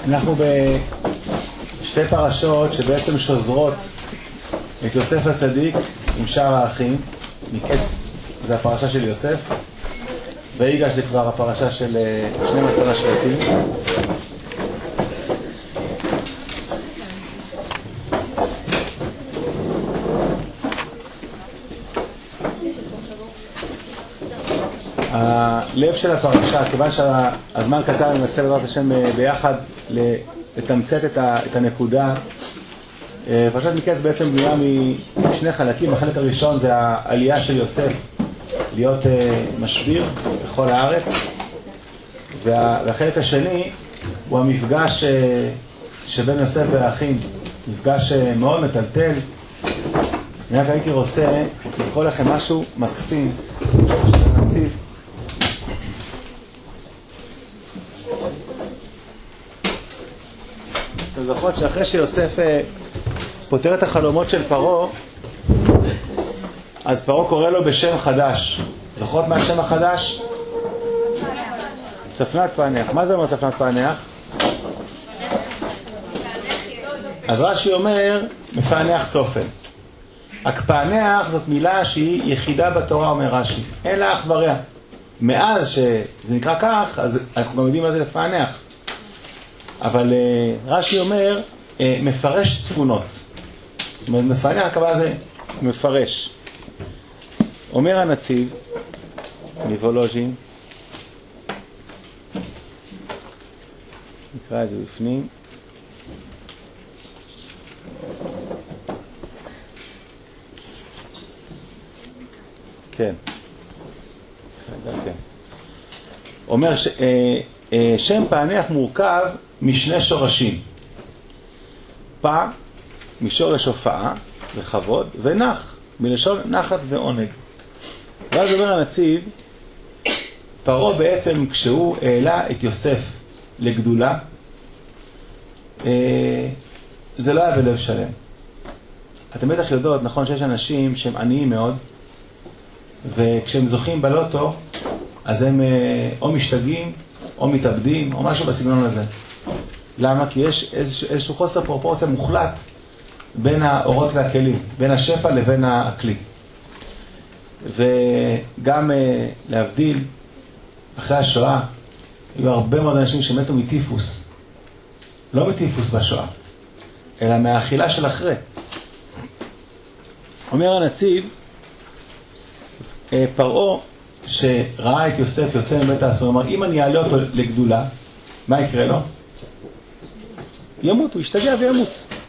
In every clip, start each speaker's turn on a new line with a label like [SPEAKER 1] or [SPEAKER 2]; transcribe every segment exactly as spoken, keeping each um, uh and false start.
[SPEAKER 1] אנחנו בשתי פרשות שבעצם שוזרות את יוסף הצדיק עם שאר האחים. מקץ זה הפרשה של יוסף, ויגש זה כבר הפרשה של שנים עשר השבטים. הלב של הפרשה, כיוון שהזמן קצר, אני מנסה בעזרת השם ביחד לתמצת את הנקודה. פרשת מקץ בעצם בנויה משני חלקים. החלק הראשון זה העלייה של יוסף להיות משביר בכל הארץ, והחלק השני הוא המפגש שבין יוסף והאחים, מפגש מאוד מטלטל. אני רק הייתי רוצה לקרוא לכם משהו מקסים שנציב. אתם זוכרות שאחרי שיוסף פותר את החלומות של פרעה, אז פרעה קורא לו בשם חדש. זוכרות מה השם החדש? צפנת פענח. מה זה אומר צפנת פענח? אז רש"י אומר מפענח צופן. הקפענח זאת מילה שהיא יחידה בתורה, אומר רש"י, אין לה אח ורע. מאז שזה נקרא כך, אז אנחנו גם יודעים מה זה לפענח. אבל רש"י אומר מפרש צפונות. זאת אומרת, מפענח הכוונה זה מפרש. אומר הנציב מוולוז'ין, נקרא את זה בפנים. כן. כן. אומר ש, אה, אה, שם פענח מורכב משני שורשים. פע משורש הופעה וכבוד, ונח מלשון נחת ועונג. ואז אומר הנציב, פרעה בעצם כשהוא העלה את יוסף לגדולה, אה, זה לא היה בלב שלם. אתם בטח יודעות, נכון שיש אנשים שהם עניים מאוד, וכשהם זוכים בלוטו, אז הם או משתגעים, או מתאבדים, או משהו בסגנון הזה. למה? כי יש איזשהו, איזשהו חוסר פרופורציה מוחלט בין האורות והכלים, בין השפע לבין הכלי. וגם להבדיל, אחרי השואה, היו הרבה מאוד אנשים שמתו מטיפוס. לא מטיפוס בשואה, אלא מהאכילה של אחרי. אומר הנציב, פרעה שראה את יוסף יוצא מבית האסורים, אמר, אם אני אעלה אותו לגדולה, מה יקרה לו? ימות, הוא ישתגע וימות.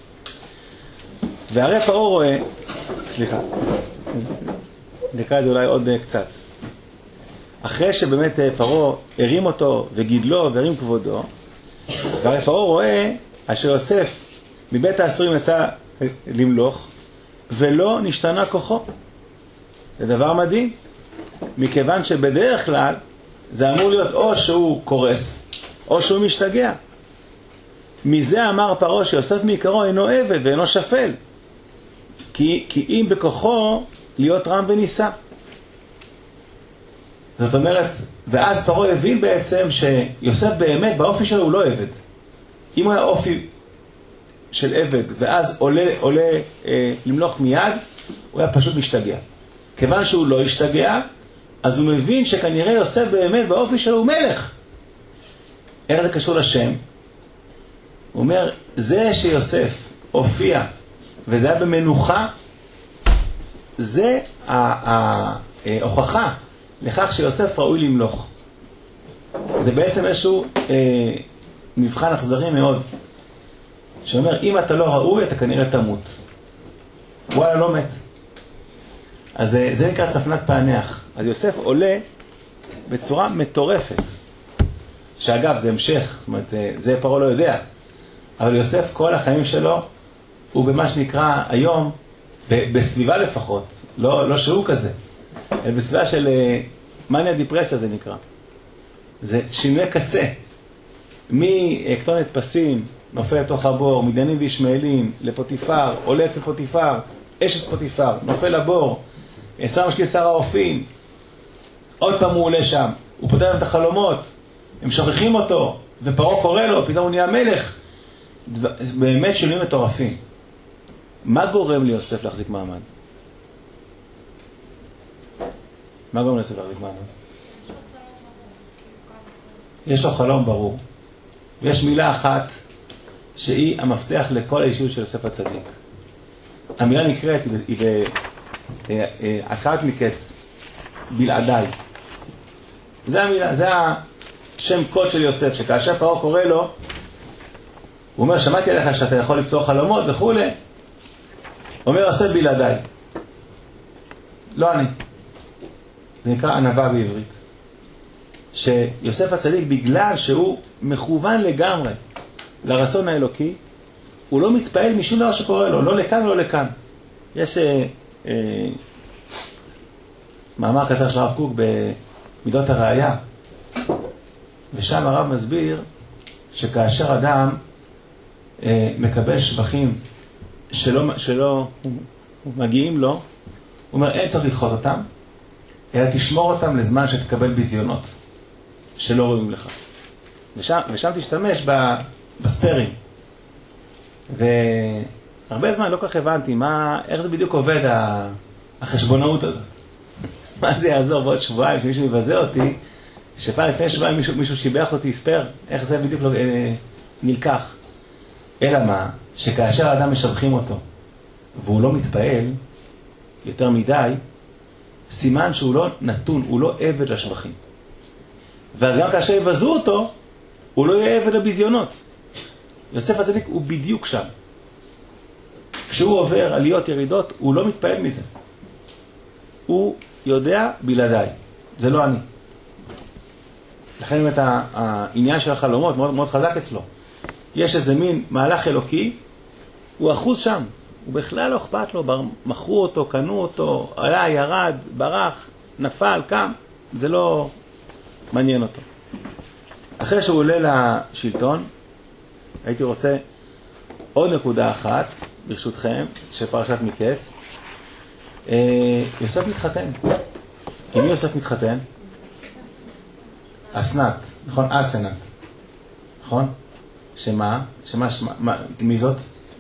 [SPEAKER 1] והרי פרעה רואה, סליחה, נקרא את זה אולי עוד קצת. אחרי שבאמת פרעה הרים אותו וגידלו והרים כבודו, והרי פרעה רואה אשר יוסף מבית האסורים יצא למלוך, ולא נשתנה כוחו. זה דבר מדהים, מכיוון שבדרך כלל זה אמור להיות או שהוא קורס או שהוא משתגע. מזה אמר פרעה שיוסף מעיקרו אינו עבד ואינו שפל, כי, כי אם בכוחו להיות רם ונישא. זאת אומרת, ואז פרעה הבין בעצם שיוסף באמת באופי שלו הוא לא עבד. אם הוא היה אופי של עבד ואז עולה, עולה אה, למלוך מיד, הוא היה פשוט משתגע. כיוון שהוא לא השתגע, אז הוא מבין שכנראה יוסף באמת באופי שלו הוא מלך. איך זה קשור לשם? הוא אומר, זה שיוסף הופיע וזה היה במנוחה, זה ההוכחה לכך שיוסף ראוי למלוך. זה בעצם איזשהו אה, מבחן אכזרי מאוד, שאומר, אם אתה לא ראוי, אתה כנראה תמות. וואלה, לא מת. אז זה, זה נקרא צפנת פענח. אז יוסף עולה בצורה מטורפת. שאגב, זה המשך, זאת אומרת, זה פרעה לא יודע. אבל יוסף, כל החיים שלו, הוא במה שנקרא היום, בסביבה לפחות, לא, לא שהוא כזה, אלא בסביבה של מניה דיפרסיה זה נקרא. זה שינוי קצה. מקטונת פסים, נופל לתוך הבור, מדיינים וישמעאלים, לפוטיפר, עולה אצל פוטיפר, אשת פוטיפר, נופל לבור, שר משקיע שר האופים, עוד פעם הוא עולה שם, הוא פותר להם את החלומות, הם שוכחים אותו, ופרעה קורא לו, פתאום הוא נהיה מלך. באמת שינויים מטורפים. מה גורם ליוסף להחזיק מעמד? מה גורם ליוסף להחזיק מעמד? יש לו חלום ברור. ויש מילה אחת שהיא המפתח לכל האישיות של יוסף הצדיק. המילה נקראת, היא בהתחלת מקץ, בלעדיי. זה המילה, זה השם קוד של יוסף, שכאשר פרעה קורא לו, הוא אומר, שמעתי עליך שאתה יכול לפתור חלומות וכו'. הוא אומר, יוסף בלעדיי. לא אני. זה נקרא ענווה בעברית. שיוסף הצדיק, בגלל שהוא מכוון לגמרי לרצון האלוקי, הוא לא מתפעל משום דבר שקורה לו, לא לכאן ולא לכאן. יש אה, אה, מאמר קצר של הרב קוק במידות הראייה, ושם הרב מסביר שכאשר אדם אה, מקבל שבחים שלא, שלא מגיעים לו, הוא אומר, אין צריך לדחות אותם, אלא תשמור אותם לזמן שתקבל ביזיונות שלא רואים לך. ושם, ושם תשתמש ב, בספרים. והרבה זמן לא כך הבנתי מה, איך זה בדיוק עובד החשבונאות הזאת. מה זה יעזור בעוד שבועיים שמישהו יבזה אותי, שפעם לפני שבועיים מישהו, מישהו שיבח אותי ספר, איך זה בדיוק לא, אה, נלקח. אלא מה, שכאשר האדם משבחים אותו והוא לא מתפעל יותר מדי, סימן שהוא לא נתון, הוא לא עבד לשבחים. ואז גם כאשר יבזו אותו, הוא לא יהיה עבד לביזיונות. יוסף הצדיק הוא בדיוק שם. כשהוא עובר עליות ירידות, הוא לא מתפעל מזה. הוא יודע בלעדיי. זה לא אני. לכן באמת העניין של החלומות מאוד, מאוד חזק אצלו. יש איזה מין מהלך אלוקי, הוא אחוז שם. הוא בכלל לא אכפת לו, מכרו אותו, קנו אותו, עלה, ירד, ברח, נפל, קם. זה לא מעניין אותו. אחרי שהוא עולה לשלטון, הייתי רוצה עוד נקודה אחת, ברשותכם, של פרשת מקץ. אה, יוסף מתחתן. עם מי יוסף מתחתן? אסנת, נכון? אסנת. נכון? שמה? שמה, שמה, מה, מי זאת?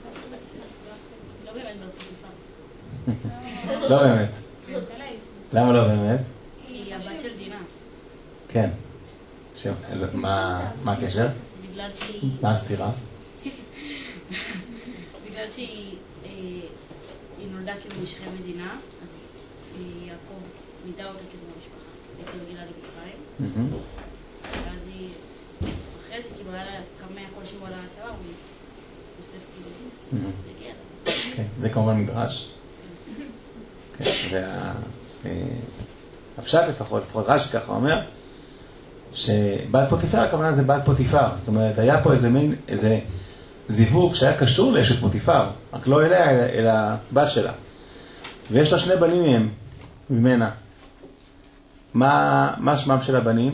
[SPEAKER 1] לא באמת. למה לא באמת?
[SPEAKER 2] היא הבת של דינה.
[SPEAKER 1] כן. מה הקשר?
[SPEAKER 2] בגלל שהיא...
[SPEAKER 1] מה הסתירה?
[SPEAKER 2] בגלל שהיא נולדה כאילו משכי מדינה, אז יעקב נידע אותה כאילו במשפחה, התגלגלה למצרים. ואז היא, אחרי זה כאילו היה לה כמה הכל שהוא על הצבא, הוא יוסף כאילו הגיע לה.
[SPEAKER 1] כן, זה כמובן מדרש. כן, זה הפשט לפחות, לפחות רש"י ככה אומר, שבעל פוטיפר, הכוונה זה בעל פוטיפר. זאת אומרת, היה פה איזה מין, איזה זיווג שהיה קשור לאשת פוטיפר, רק לא אליה, אלא בת שלה. ויש לה שני בנים מהם, ממנה. מה, מה שמם של הבנים?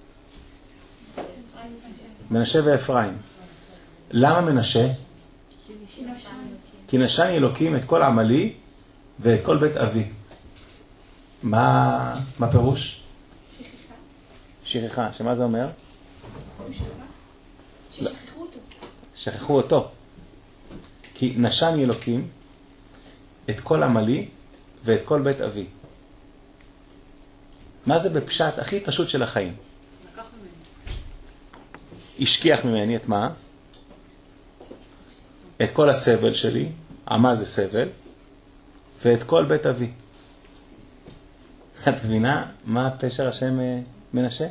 [SPEAKER 1] מנשה ואפרים. למה מנשה? כי נשני אלוקים את כל עמלי ואת כל בית אבי. מה, מה פירוש? שכחה. שמה זה אומר?
[SPEAKER 3] ששכחו אותו.
[SPEAKER 1] שכחו אותו. כי נשני אלוקים את כל עמלי ואת כל בית אבי. מה זה בפשט הכי פשוט של החיים?
[SPEAKER 2] לקח ממני.
[SPEAKER 1] השכיח ממני את מה? את כל הסבל שלי, עמל זה סבל, ואת כל בית אבי. את מבינה מה פשר השם מנשה?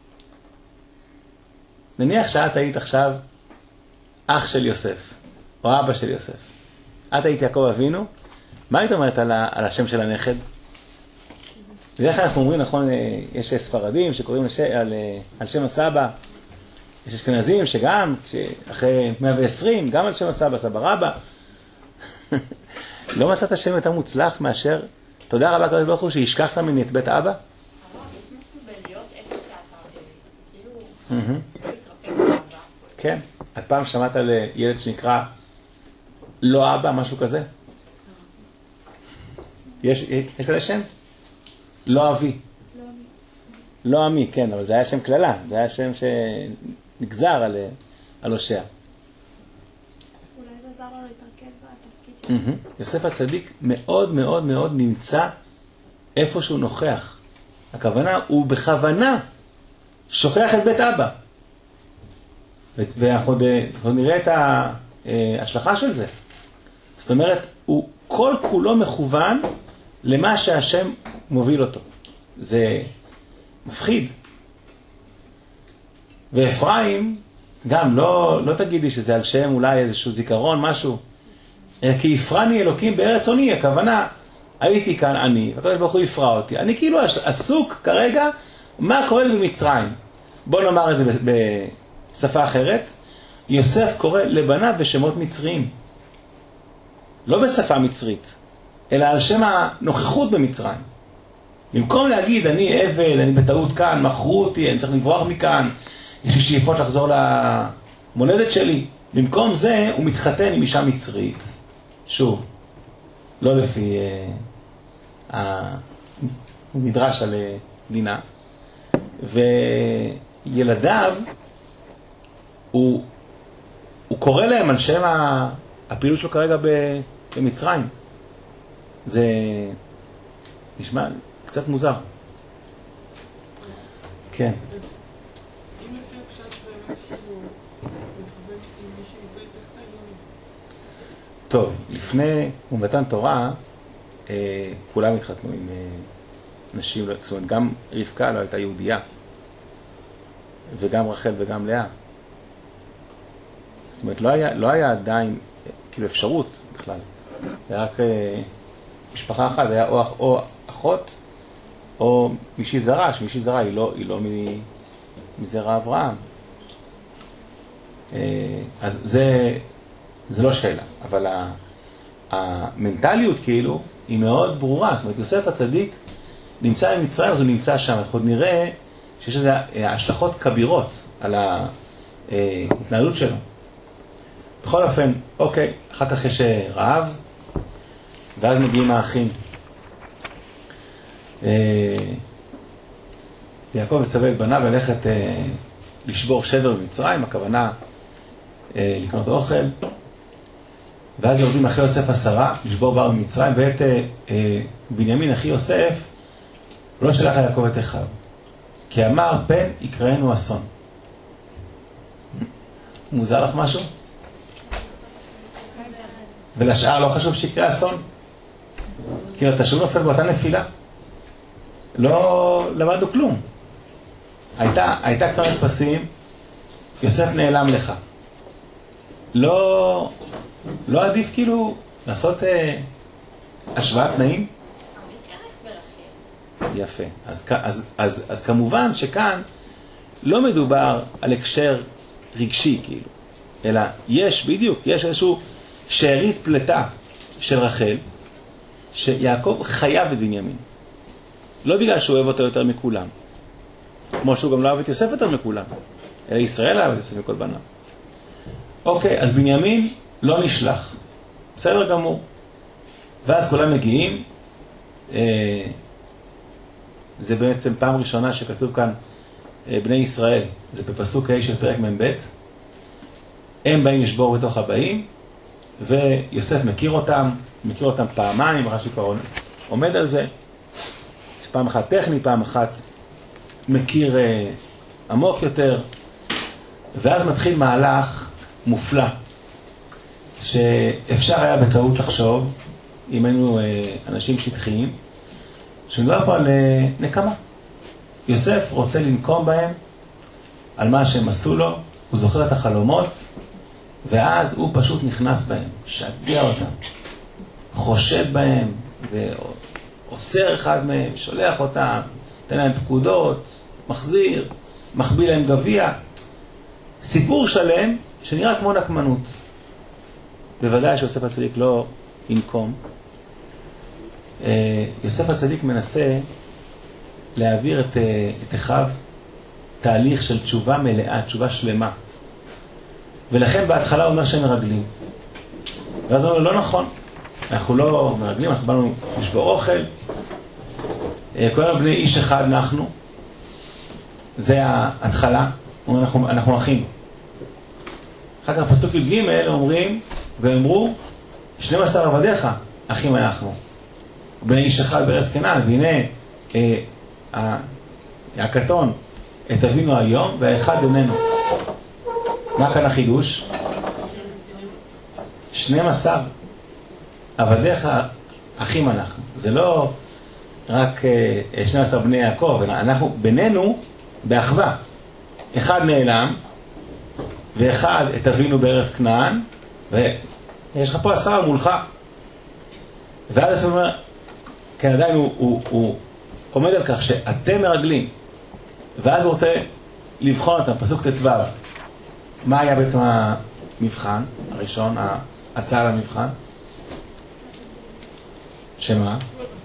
[SPEAKER 1] נניח שאת היית עכשיו אח של יוסף, או אבא של יוסף. את היית יעקב אבינו, מה היית אומרת על, ה- על השם של הנכד? ואיך אנחנו אומרים, נכון, יש ספרדים שקוראים לש... על, על שם הסבא, יש אשכנזים שגם, אחרי מאה ועשרים, גם על שם הסבא, סבא רבא. לא מצאת שם יותר מוצלח מאשר, תודה רבה קדוש ברוך הוא שהשכחת ממני את בית אבא?
[SPEAKER 3] יש משהו בלהיות איפה שאתה, כאילו, לא להתרפק באבא.
[SPEAKER 1] כן. את פעם שמעת על ילד שנקרא לא אבא, משהו כזה? יש, יש כזה שם? לא אבי. לא עמי, כן, אבל זה היה שם כללה. זה היה שם נגזר על, על הושע.
[SPEAKER 3] אולי זה עזר לו להתרכז בתפקיד שלו.
[SPEAKER 1] Mm-hmm. יוסף הצדיק מאוד מאוד מאוד נמצא איפה שהוא נוכח. הכוונה, הוא בכוונה שוכח את בית אבא. ואנחנו נראה את ההשלכה של זה. זאת אומרת, הוא כל כולו מכוון למה שהשם מוביל אותו. זה מפחיד. ואפרים, גם לא, לא תגידי שזה על שם אולי איזשהו זיכרון, משהו. כי יפרני אלוקים בארץ עוני, הכוונה, הייתי כאן אני, והקדוש ברוך הוא יפרע אותי. אני כאילו עסוק כרגע, מה קורה במצרים? בוא נאמר את זה בשפה אחרת. יוסף קורא לבניו בשמות מצריים. לא בשפה מצרית, אלא על שם הנוכחות במצרים. במקום להגיד, אני עבד, אני בטעות כאן, מכרו אותי, אני צריך לברוח מכאן, יש לי שאיפות לחזור למולדת שלי. במקום זה, הוא מתחתן עם אישה מצרית. שוב, לא לפי אה, המדרש על דינה. וילדיו, הוא, הוא קורא להם על שם הפעילות שלו כרגע במצרים. זה נשמע קצת מוזר. כן. טוב, לפני ומתן תורה, אה, כולם התחתנו עם אה, נשים, זאת אומרת, גם רבקה לא הייתה יהודייה, וגם רחל וגם לאה. זאת אומרת, לא היה, לא היה עדיין, כאילו, אפשרות בכלל. זה רק אה, משפחה אחת, זה היה או, או אחות, או מישהי זרה, שמישהי זרה היא לא, היא לא מזרע אברהם. אה, אז זה... זה לא שאלה, אבל המנטליות כאילו היא מאוד ברורה. זאת אומרת, יוסף הצדיק נמצא במצרים, אז הוא נמצא שם. אנחנו עוד נראה שיש איזה השלכות כבירות על ההתנהלות שלו. בכל אופן, אוקיי, אחר כך יש רעב, ואז מגיעים האחים. יעקב מצווה את בניו ללכת לשבור שבר במצרים, הכוונה לקנות אוכל. ואז יורדים אחי יוסף עשרה, לשבור בר במצרים, ואת אה, אה, בנימין אחי יוסף, לא שלח יעקב את אחיו. כי אמר, פן יקראנו אסון. מוזר לך משהו? ולשאר לא חשוב שיקרה אסון? כי אתה שוב נופל באותה נפילה. לא למדנו כלום. הייתה, הייתה כתובת פסים, יוסף נעלם לך. לא... לא עדיף כאילו לעשות אה, השוואת תנאים?
[SPEAKER 3] יש ערך ברחל.
[SPEAKER 1] יפה. אז, אז, אז, אז כמובן שכאן לא מדובר על הקשר רגשי כאילו, אלא יש בדיוק, יש איזשהו שארית פלטה של רחל, שיעקב חייב את בנימין. לא בגלל שהוא אוהב אותו יותר מכולם, כמו שהוא גם לא אוהב את יוסף יותר מכולם, אלא ישראל אוהב את יוסף מכל בניו. אוקיי, אז בנימין לא נשלח. בסדר גמור. ואז כולם מגיעים. אה, זה בעצם פעם ראשונה שכתוב כאן אה, בני ישראל. זה בפסוק ה' של פרק מ"ב. הם באים לשבור בתוך הבאים, ויוסף מכיר אותם, מכיר אותם פעמיים, רש"י כבר עומד על זה. פעם אחת טכני, פעם אחת מכיר אה, עמוק יותר. ואז מתחיל מהלך מופלא. שאפשר היה בטעות לחשוב, אם היינו אנשים שטחיים, שנדבר פה על נקמה. יוסף רוצה לנקום בהם על מה שהם עשו לו, הוא זוכר את החלומות, ואז הוא פשוט נכנס בהם, שגע אותם, חושד בהם, ועושר אחד מהם, שולח אותם, נותן להם פקודות, מחזיר, מחביא להם גביע. סיפור שלם שנראה כמו נקמנות. בוודאי שיוסף הצדיק לא ינקום. יוסף הצדיק מנסה להעביר את, את אחיו תהליך של תשובה מלאה, תשובה שלמה. ולכן בהתחלה הוא אומר שהם מרגלים. ואז הוא אומר, לא נכון, אנחנו לא מרגלים, אנחנו באנו לשבור אוכל. כולנו בני איש אחד אנחנו. זה ההתחלה. אנחנו, אנחנו אחים. אחר כך פסוק י"ג אומרים, ואמרו, שנים עשר עבדיך, אחים אנחנו. בני איש אחד בארץ כנען, והנה אה, הקטון את אבינו היום, והאחד איננו. מה כאן החידוש? שנים עשר עבדיך, אחים אנחנו. זה לא רק אה, שנים עשר בני יעקב, אנחנו בינינו באחווה. אחד נעלם, ואחד את אבינו בארץ כנען, ויש לך פה עשרה מולך. ואז הוא אומר, כן, עדיין הוא, הוא, הוא עומד על כך שאתם מרגלים, ואז הוא רוצה לבחון אותם, פסוק ט"ו. מה היה בעצם המבחן הראשון, ההצעה למבחן? שמה?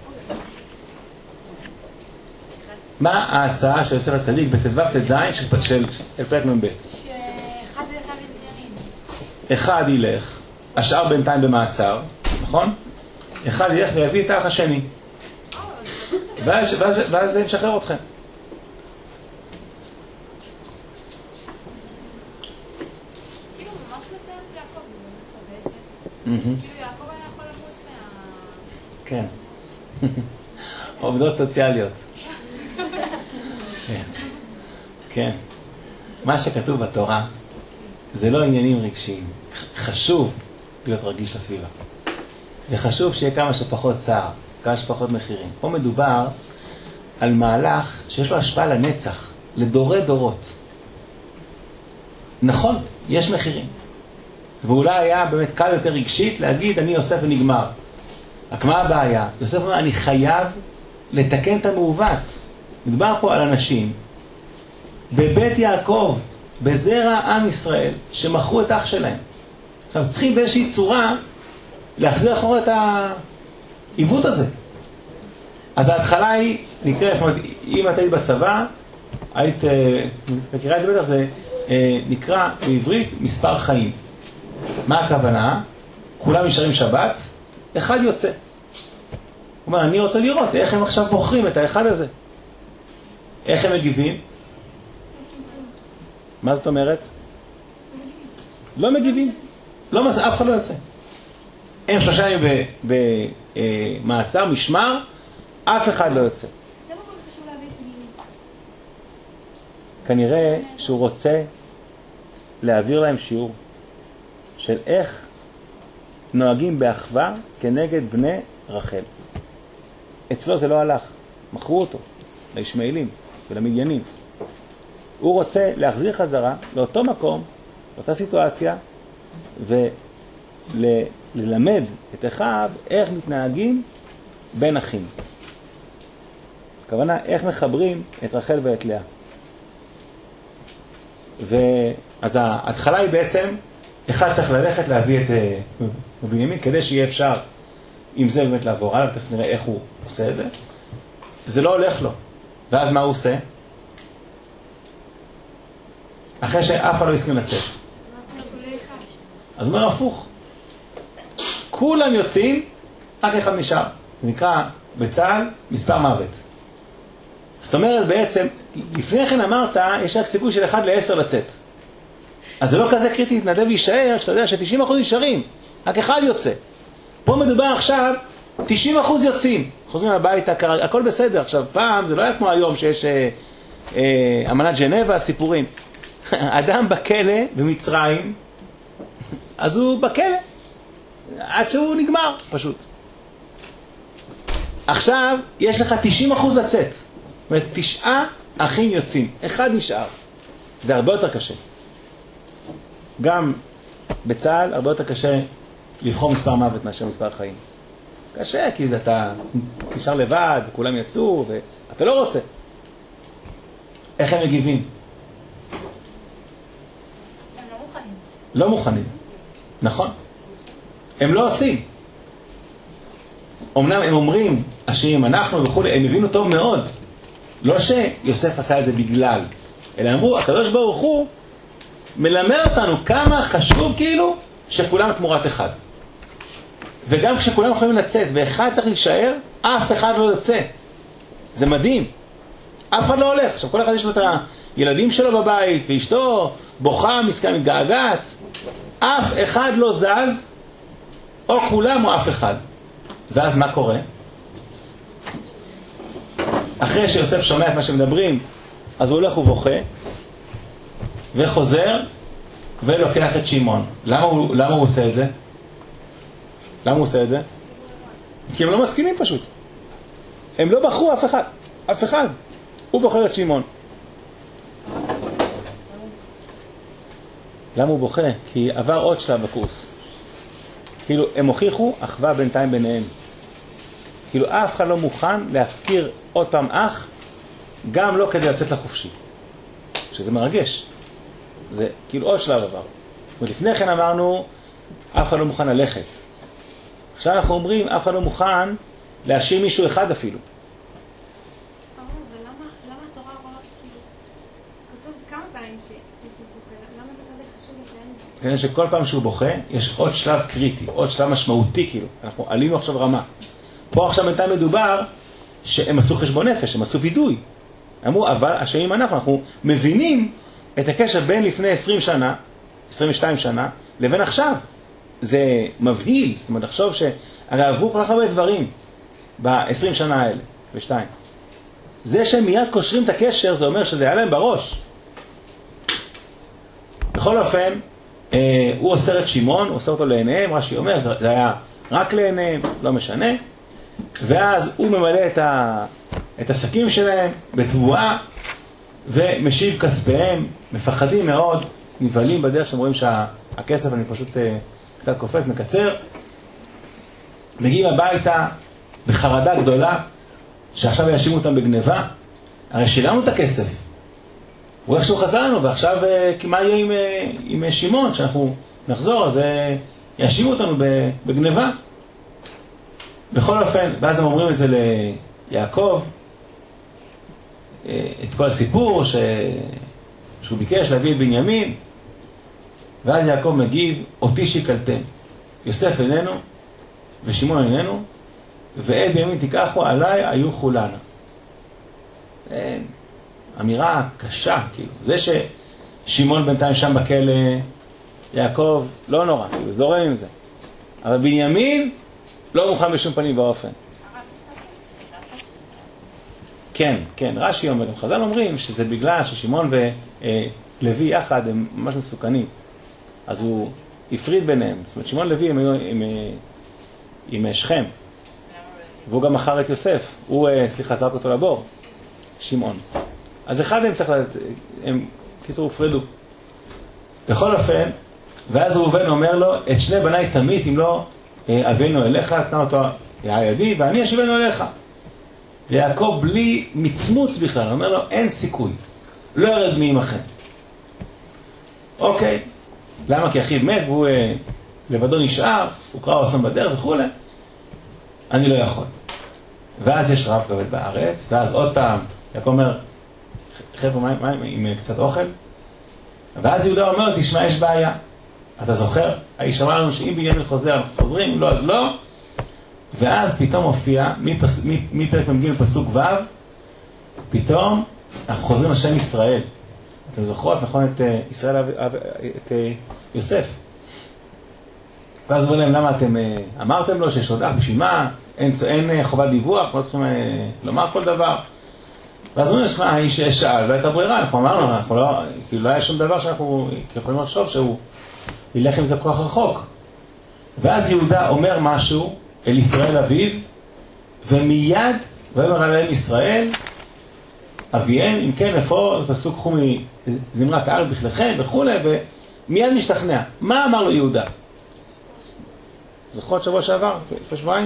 [SPEAKER 1] מה ההצעה של יוסף הצדיק בט"ו ט"ז של פרק מ"ב?
[SPEAKER 4] שאחד ואחד יתגרעין.
[SPEAKER 1] אחד ילך, השאר בינתיים במעצר, נכון? אחד ילך ויביא את האח השני. ואז, ואז, ואז זה נשחרר אתכם.
[SPEAKER 4] כאילו ממש מציין את יעקב, זה באמת שווה. כאילו יעקב היה יכול למות מה...
[SPEAKER 1] כן. עובדות סוציאליות. כן. מה שכתוב בתורה זה לא עניינים רגשיים. חשוב להיות רגיש לסביבה. וחשוב שיהיה כמה שפחות צער, כמה שפחות מחירים. פה מדובר על מהלך שיש לו השפעה לנצח, לדורי דורות. נכון, יש מחירים. ואולי היה באמת קל יותר רגשית להגיד, אני יוסף ונגמר. רק מה הבעיה? יוסף אומר, אני חייב לתקן את המעוות. מדובר פה על אנשים בבית יעקב, בזרע עם ישראל, שמכרו את אח שלהם. עכשיו, צריכים באיזושהי צורה להחזיר אחורה את העיוות הזה. אז ההתחלה היא, נקרא, זאת אומרת, אם את היית בצבא, היית, מכירה את זה בטח, זה נקרא בעברית מספר חיים. מה הכוונה? כולם נשארים שבת, אחד יוצא. הוא אומר, אני רוצה לראות איך הם עכשיו בוחרים את האחד הזה. איך הם מגיבים? מה זאת אומרת? לא מגיבים. לא, אף אחד לא יוצא. הם שלושה ימים במעצר, משמר, אף אחד לא יוצא.
[SPEAKER 4] למה כל כך חשוב להביא את פנימי?
[SPEAKER 1] כנראה שהוא רוצה להעביר להם שיעור של איך נוהגים באחווה כנגד בני רחל. אצלו זה לא הלך, מכרו אותו לישמעאלים ולמדיינים. הוא רוצה להחזיר חזרה לאותו מקום, לאותה סיטואציה, וללמד את אחיו איך מתנהגים בין אחים. הכוונה, איך מחברים את רחל ואת לאה. ואז ההתחלה היא בעצם, אחד צריך ללכת להביא את בנימין, כדי שיהיה אפשר עם זה באמת לעבור הלאה, תכף נראה איך הוא עושה את זה. זה לא הולך לו. ואז מה הוא עושה? אחרי שאף אחד לא הסכים לצאת. אז הוא אומר הפוך. כולם יוצאים, רק אחד נשאר. זה נקרא בצה"ל מספר מוות. זאת אומרת בעצם, לפני כן אמרת, יש רק סיכוי של אחד לעשר לצאת. אז זה לא כזה קריטי להתנדב להישאר, שאתה יודע ש-תשעים אחוז נשארים, רק אחד יוצא. פה מדובר עכשיו, תשעים אחוז יוצאים. חוזרים הביתה, הכל בסדר. עכשיו, פעם זה לא היה כמו היום שיש אה, אה, אמנת ז'נבה, סיפורים. אדם בכלא במצרים, אז הוא בכלא, עד שהוא נגמר, פשוט. עכשיו, יש לך תשעים אחוז לצאת. זאת אומרת, תשעה אחים יוצאים, אחד נשאר. זה הרבה יותר קשה. גם בצה"ל הרבה יותר קשה לבחור מספר מוות מאשר מספר חיים. קשה, כי אתה נשאר לבד, וכולם יצאו, ואתה לא רוצה. איך הם מגיבים?
[SPEAKER 4] הם לא מוכנים.
[SPEAKER 1] לא מוכנים. נכון. הם לא עושים. אמנם הם אומרים, אשרים אנחנו וכו', הם הבינו טוב מאוד. לא שיוסף עשה את זה בגלל, אלא אמרו, הקדוש ברוך הוא מלמד אותנו כמה חשוב כאילו שכולם תמורת אחד. וגם כשכולם יכולים לצאת ואחד צריך להישאר, אף אחד לא יוצא. זה מדהים. אף אחד לא הולך. עכשיו כל אחד יש לו את ילדים שלו בבית, ואשתו בוכה, מסכן, מתגעגעת. אף אחד לא זז, או כולם או אף אחד. ואז מה קורה? אחרי שיוסף שומע את מה שמדברים, אז הוא הולך ובוכה, וחוזר, ולוקח את שמעון. למה הוא, למה הוא עושה את זה? למה הוא עושה את זה? כי הם לא מסכימים פשוט. הם לא בחרו אף אחד. אף אחד. הוא בוחר את שמעון. למה הוא בוכה? כי עבר עוד שלב בקורס. כאילו, הם הוכיחו אחווה בינתיים ביניהם. כאילו, אף אחד לא מוכן להפקיר עוד פעם אח, גם לא כדי לצאת לחופשי. שזה מרגש. זה כאילו עוד שלב עבר. ולפני כן אמרנו, אף אחד לא מוכן ללכת. עכשיו אנחנו אומרים, אף אחד לא מוכן להשאיר מישהו אחד אפילו.
[SPEAKER 4] ולמה התורה רואה, כאילו, כתוב כמה פעמים שיוסף בוכה, למה זה כזה חשוב לציין את זה?
[SPEAKER 1] שכל פעם שהוא בוכה, יש עוד שלב קריטי, עוד שלב משמעותי, כאילו. אנחנו עלינו עכשיו רמה. פה עכשיו בינתיים מדובר שהם עשו חשבון נפש, הם עשו וידוי. אמרו, אבל השאים אנחנו, אנחנו מבינים את הקשר בין לפני עשרים שנה, עשרים ושתיים שנה, לבין עכשיו. זה מבהיל, זאת אומרת, לחשוב שהרי עברו כל כך הרבה דברים ב-עשרים שנה האלה, ושתיים. זה שהם מיד קושרים את הקשר, זה אומר שזה היה להם בראש. בכל אופן, אה, הוא אוסר את שמעון, הוא אוסר אותו לעיניהם, רש"י אומר, זה היה רק לעיניהם, לא משנה. ואז הוא ממלא את, ה, את הסכים שלהם בתבואה, ומשיב כספיהם, מפחדים מאוד, נבהלים בדרך שהם רואים שהכסף, אני פשוט אה, קצת קופץ, מקצר. מגיעים הביתה בחרדה גדולה, שעכשיו יאשימו אותם בגניבה. הרי שילמנו את הכסף. הוא איכשהו חזר לנו, ועכשיו מה יהיה עם, עם שמעון, שאנחנו נחזור, אז יאשימו אותנו בגניבה. בכל אופן, ואז הם אומרים את זה ליעקב, את כל הסיפור ש... שהוא ביקש להביא את בנימין, ואז יעקב מגיב, אותי שיקלתם. יוסף איננו, ושמעון איננו, ואת בנימין תיקחו, עליי היו כולנה. אמירה קשה, כאילו. זה ששמעון בינתיים שם בכלא, יעקב לא נורא, כאילו, זורם עם זה. אבל בנימין לא מוכן בשום פנים באופן. כן, כן, רש"י אומר, חז"ל אומרים שזה בגלל ששמעון ולוי יחד הם ממש מסוכנים. אז הוא הפריד ביניהם. זאת אומרת, שמעון ולוי הם היו עם, עם, עם שכם. והוא גם מכר את יוסף. הוא, סליחה, זרק אותו לבור. שמעון. אז אחד מהם צריך, הם קיצור הופרדו. בכל אופן, ואז ראובן אומר לו, את שני בניי תמית, אם לא אבינו אליך, תנה אותו ידי, ואני אשיבנו אליך. ויעקב בלי מצמוץ בכלל, אומר לו, אין סיכוי. לא ירד מי עמכם. אוקיי. למה? כי אחיו מת, והוא אה, לבדו נשאר, הוא קרא עושה בדרך וכו'. אני לא יכול. ואז יש רב כבד בארץ, ואז עוד פעם, יעקב אומר, חבר'ה, מה, מה עם קצת אוכל? ואז יהודה אומר, תשמע, יש בעיה. אתה זוכר? האיש אמר לנו שאם בנימין חוזר, אנחנו חוזרים, אם לא, אז לא. ואז פתאום הופיע, מפס, מפרק מגיעים לפסוק ו', פתאום אנחנו חוזרים לשם ישראל. אתם זוכרות, נכון, את ישראל, את יוסף. ואז אומרים להם, למה אתם אמרתם לו שיש עוד אח, בשביל מה? אין, אין חובת דיווח, לא צריכים לומר כל דבר. ואז אומרים, שמע, האיש שאל, לא הייתה ברירה, אנחנו אמרנו, אנחנו לא, כאילו לא היה שום דבר שאנחנו יכולים לחשוב שהוא ילך עם זה כוח רחוק. ואז יהודה אומר משהו אל ישראל אביו, ומיד, ואומר עליהם ישראל, אביהם, אם כן, איפה תעשו, קחו מזמרת הארץ בכליכם וכו', ומיד משתכנע. מה אמר לו יהודה? זוכרות שבוע שעבר? לפני שבועיים?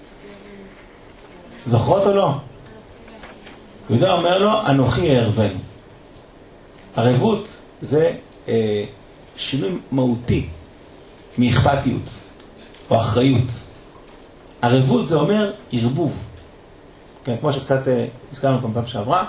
[SPEAKER 1] זוכרות או לא? יהודה אומר לו, אנוכי הערבנו. ערבות זה אה, שינוי מהותי מאכפתיות או אחריות. ערבות זה אומר ערבוב. כן, כמו שקצת אה, הזכרנו פעם פעם שעברה,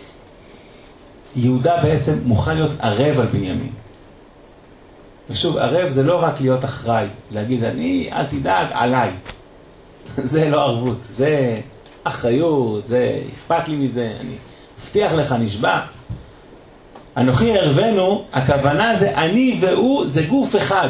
[SPEAKER 1] יהודה בעצם מוכן להיות ערב על בנימין. ושוב, ערב זה לא רק להיות אחראי, להגיד, אני, אל תדאג, עליי. זה לא ערבות, זה אחריות, זה אכפת לי מזה, אני מבטיח לך, נשבע. אנוכי ערבנו, הכוונה זה אני והוא, זה גוף אחד.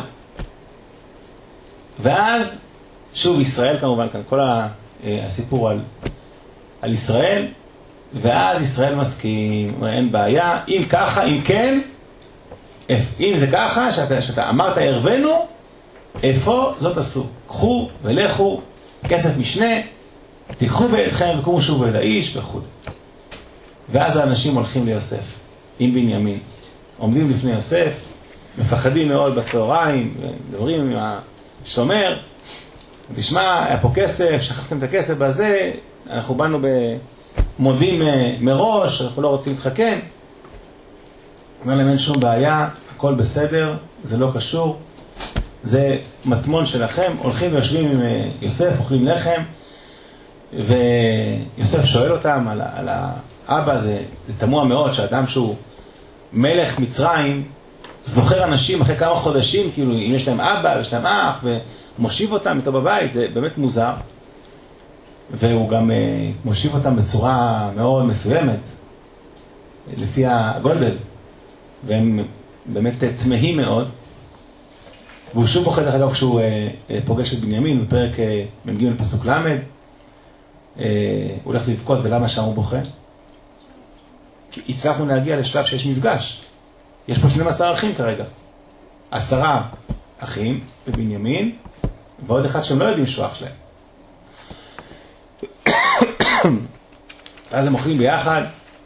[SPEAKER 1] ואז, שוב ישראל כמובן, כאן כל הסיפור על, על ישראל, ואז ישראל מסכים, אין בעיה, אם ככה, אם כן, אם זה ככה, שאתה, שאתה אמרת ערבנו, איפה זאת עשו? קחו ולכו, כסף משנה, תיקחו בידכם וקומו שוב אל האיש וכו'. ואז האנשים הולכים ליוסף, עם בנימין. עומדים לפני יוסף, מפחדים מאוד בצהריים, מדברים עם השומר, תשמע, היה פה כסף, שכחתם את הכסף בזה, אנחנו באנו במודים מראש, אנחנו לא רוצים להתחכם. אומר להם אין שום בעיה, הכל בסדר, זה לא קשור, זה מטמון שלכם, הולכים ויושבים עם יוסף, אוכלים לחם, ויוסף שואל אותם על, על האבא, זה, זה תמוה מאוד שאדם שהוא מלך מצרים, זוכר אנשים אחרי כמה חודשים, כאילו אם יש להם אבא, יש להם אח, ומושיב אותם איתו בבית, זה באמת מוזר. והוא גם מושיב אותם בצורה מאוד מסוימת, לפי הגודל, והם באמת תמהים מאוד. והוא שוב בוחד אחר כך כשהוא פוגש את בנימין, בפרק מ"ג פסוק למד, הוא הולך לבכות, ולמה שם הוא בוכה? כי הצלחנו להגיע לשלב שיש מפגש. יש פה שנים עשר אחים כרגע. עשרה אחים בבנימין, ועוד אחד שהם לא יודעים שהוא אח שלהם. אז הם אוכלים ביחד,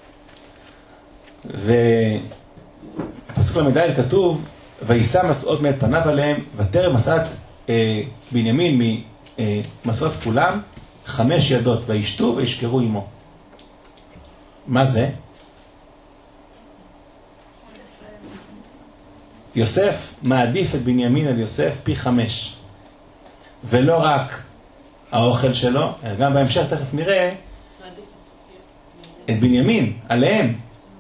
[SPEAKER 1] ופסוק למדייל כתוב, וישא מסעות מאת פניו עליהם, ותרם מסעת אה, בנימין ממסעות כולם, חמש ידות, וישתו וישכרו עמו. מה זה? יוסף מעדיף את בנימין על יוסף פי חמש. ולא רק האוכל שלו, גם בהמשך תכף נראה את בנימין, עליהם.